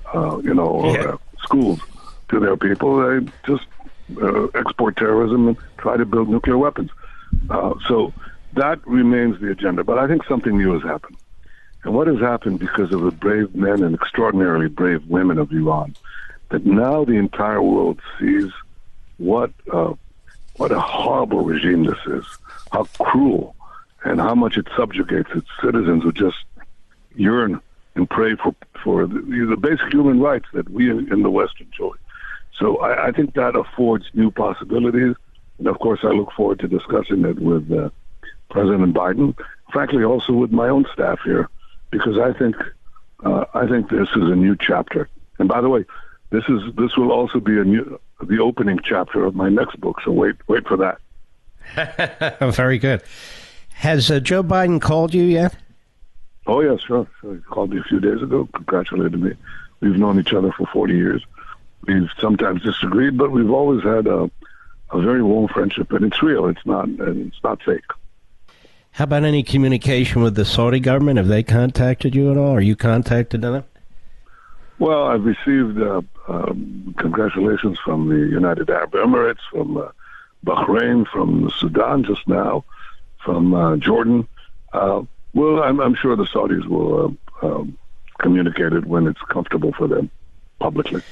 S8: schools to their people. They just export terrorism and try to build nuclear weapons. So that remains the agenda. But I think something new has happened. And what has happened because of the brave men and extraordinarily brave women of Iran, that now the entire world sees what a horrible regime this is, how cruel, and how much it subjugates its citizens who just yearn and pray for the basic human rights that we in the West enjoy. So I think that affords new possibilities, and of course I look forward to discussing it with President Biden, frankly also with my own staff here, because I think this is a new chapter. And by the way, this will also be the opening chapter of my next book. So wait for that.
S1: Very good. Has Joe Biden called you yet?
S8: Oh yeah, sure. He called me a few days ago, congratulated me. We've known each other for 40 years. We've sometimes disagreed, but we've always had a very warm friendship, and it's real. It's not fake.
S1: How about any communication with the Saudi government? Have they contacted you at all? Are you contacted them?
S8: Well, I've received congratulations from the United Arab Emirates, from Bahrain, from Sudan just now, from Jordan. Well, I'm sure the Saudis will communicate it when it's comfortable for them publicly.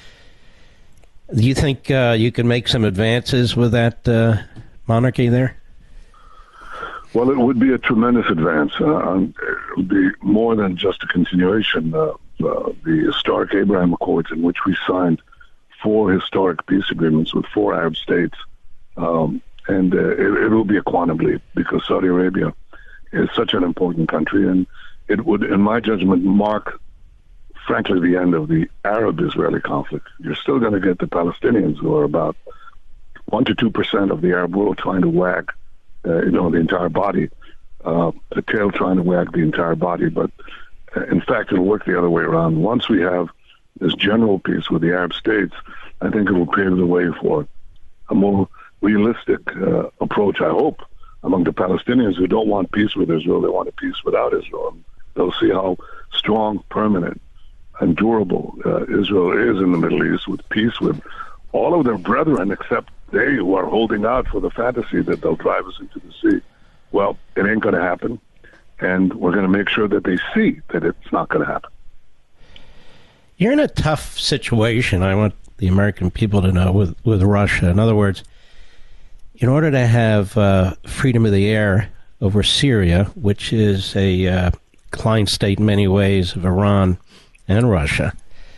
S1: Do you think you can make some advances with that monarchy there?
S8: Well, it would be a tremendous advance. It would be more than just a continuation of the historic Abraham Accords, in which we signed 4 historic peace agreements with 4 Arab states. And it will be a quantum leap, because Saudi Arabia is such an important country, and it would, in my judgment, mark, frankly, the end of the Arab-Israeli conflict. You're still going to get the Palestinians, who are about 1 to 2% of the Arab world, trying to wag the entire body, the tail trying to wag the entire body. But in fact, it'll work the other way around. Once we have this general peace with the Arab states, I think it will pave the way for a more realistic approach, I hope, among the Palestinians who don't want peace with Israel. They want a peace without Israel. They'll see how strong, permanent, and durable Israel is in the Middle East, with peace with all of their brethren, except they who are holding out for the fantasy that they'll drive us into the sea. Well, it ain't going to happen, and we're going to make sure that they see that it's not going to happen.
S1: You're in a tough situation, I want the American people to know, with Russia. In other words, in order to have freedom of the air over Syria, which is a client state in many ways of Iran and Russia,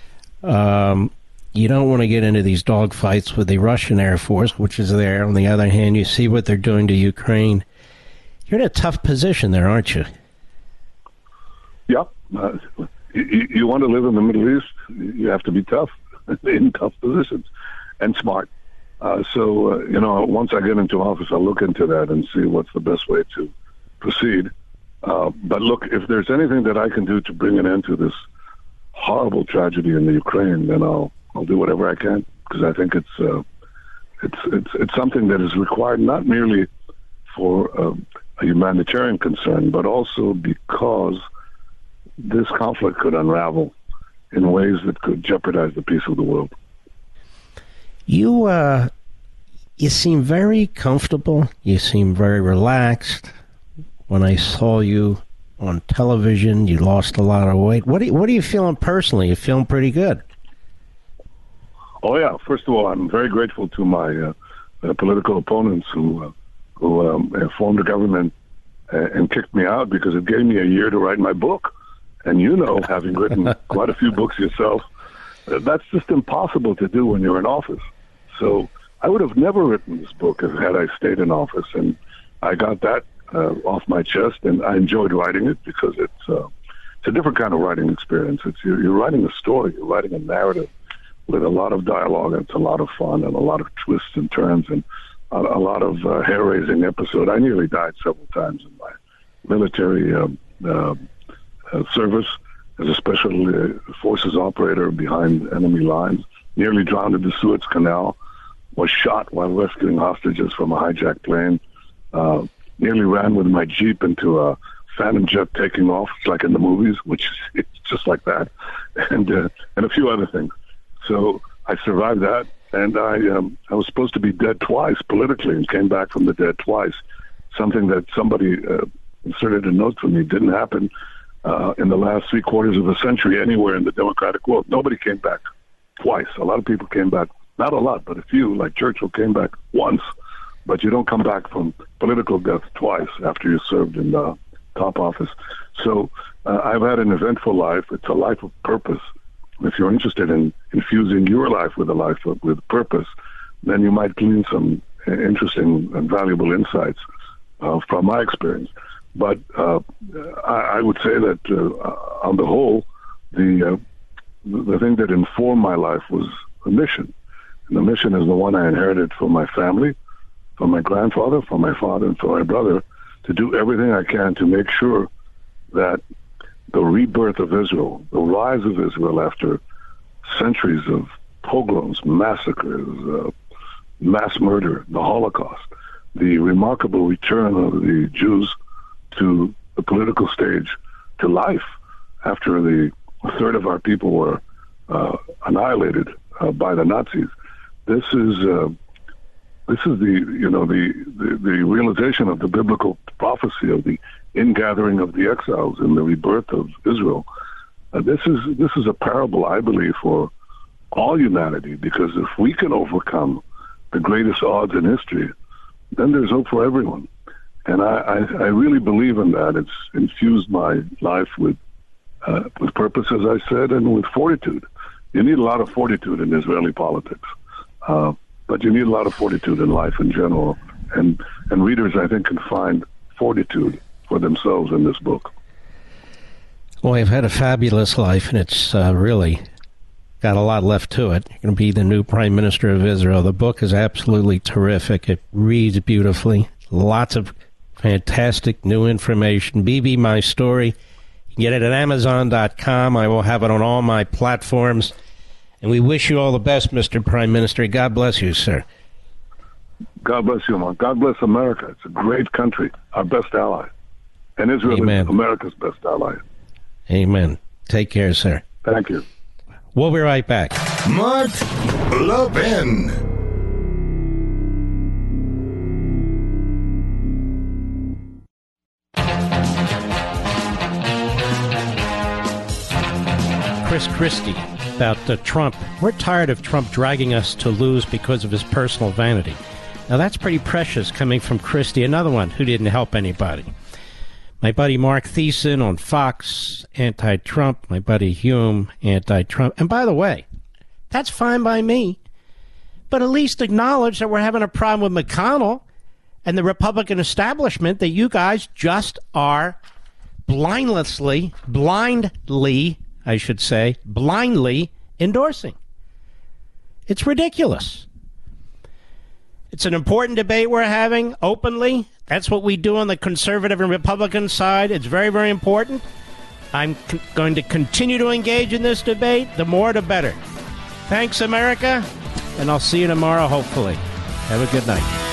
S1: you don't want to get into these dogfights with the Russian Air Force, which is there. On the other hand, you see what they're doing to Ukraine. You're in a tough position there, aren't you?
S8: Yeah. You want to live in the Middle East, you have to be tough, in tough positions, and smart. So once I get into office, I'll look into that and see what's the best way to proceed. But look, if there's anything that I can do to bring an end to this horrible tragedy in the Ukraine, then I'll do whatever I can, because I think it's something that is required not merely for a humanitarian concern, but also because this conflict could unravel in ways that could jeopardize the peace of the world.
S1: You seem very comfortable. You seem very relaxed. When I saw you on television, you lost a lot of weight. What are you feeling personally? You feeling pretty good?
S8: Oh, yeah. First of all, I'm very grateful to my political opponents who formed a government and kicked me out because it gave me a year to write my book. And having written quite a few books yourself, that's just impossible to do when you're in office. So I would have never written this book had I stayed in office. And I got that off my chest, and I enjoyed writing it because it's a different kind of writing experience. You're writing a story, you're writing a narrative with a lot of dialogue, and it's a lot of fun and a lot of twists and turns and a lot of hair-raising episode. I nearly died several times in my military service as a special forces operator behind enemy lines. Nearly drowned in the Suez Canal. Was shot while rescuing hostages from a hijacked plane. Nearly ran with my Jeep into a Phantom jet taking off, it's like in the movies, which it's just like that, and a few other things. So I survived that, and I was supposed to be dead twice politically, and came back from the dead twice. Something that somebody inserted a note for me didn't happen in the last 3/4 of a century anywhere in the democratic world. Nobody came back twice. A lot of people came back, not a lot, but a few, like Churchill, came back once. But you don't come back from political death twice after you served in the top office. So I've had an eventful life. It's a life of purpose. If you're interested in infusing your life with a life with purpose, then you might glean some interesting and valuable insights from my experience. But I would say that on the whole, the thing that informed my life was a mission. And the mission is the one I inherited from my family, from my grandfather, from my father, and from my brother, to do everything I can to make sure that the rebirth of Israel, the rise of Israel after centuries of pogroms, massacres, mass murder, the Holocaust, the remarkable return of the Jews to the political stage, to life, after a third of our people were annihilated by the Nazis. This is the realization of the biblical prophecy of the ingathering of the exiles and the rebirth of Israel. This is a parable, I believe, for all humanity, because if we can overcome the greatest odds in history, then there's hope for everyone. And I really believe in that. It's infused my life with purpose, as I said, and with fortitude. You need a lot of fortitude in Israeli politics. But you need a lot of fortitude in life in general. And readers, I think, can find fortitude for themselves in this book.
S1: Well, I've had a fabulous life, and it's really got a lot left to it. You're going to be the new Prime Minister of Israel. The book is absolutely terrific. It reads beautifully. Lots of fantastic new information. BB My Story. You can get it at Amazon.com. I will have it on all my platforms. And we wish you all the best, Mr. Prime Minister. God bless you, sir.
S8: God bless you, man. God bless America. It's a great country, our best ally. And Israel is America's best ally.
S1: Amen. Take care, sir.
S8: Thank you.
S1: We'll be right back.
S2: Mark Levin.
S1: Chris Christie about Trump. We're tired of Trump dragging us to lose because of his personal vanity. Now, that's pretty precious coming from Christie, another one who didn't help anybody. My buddy Mark Thiessen on Fox, anti-Trump. My buddy Hume, anti-Trump. And by the way, that's fine by me. But at least acknowledge that we're having a problem with McConnell and the Republican establishment that you guys just are blindly endorsing. It's ridiculous. It's an important debate we're having openly. That's what we do on the conservative and Republican side. It's very, very important. I'm going to continue to engage in this debate. The more, the better. Thanks, America, and I'll see you tomorrow, hopefully. Have a good night.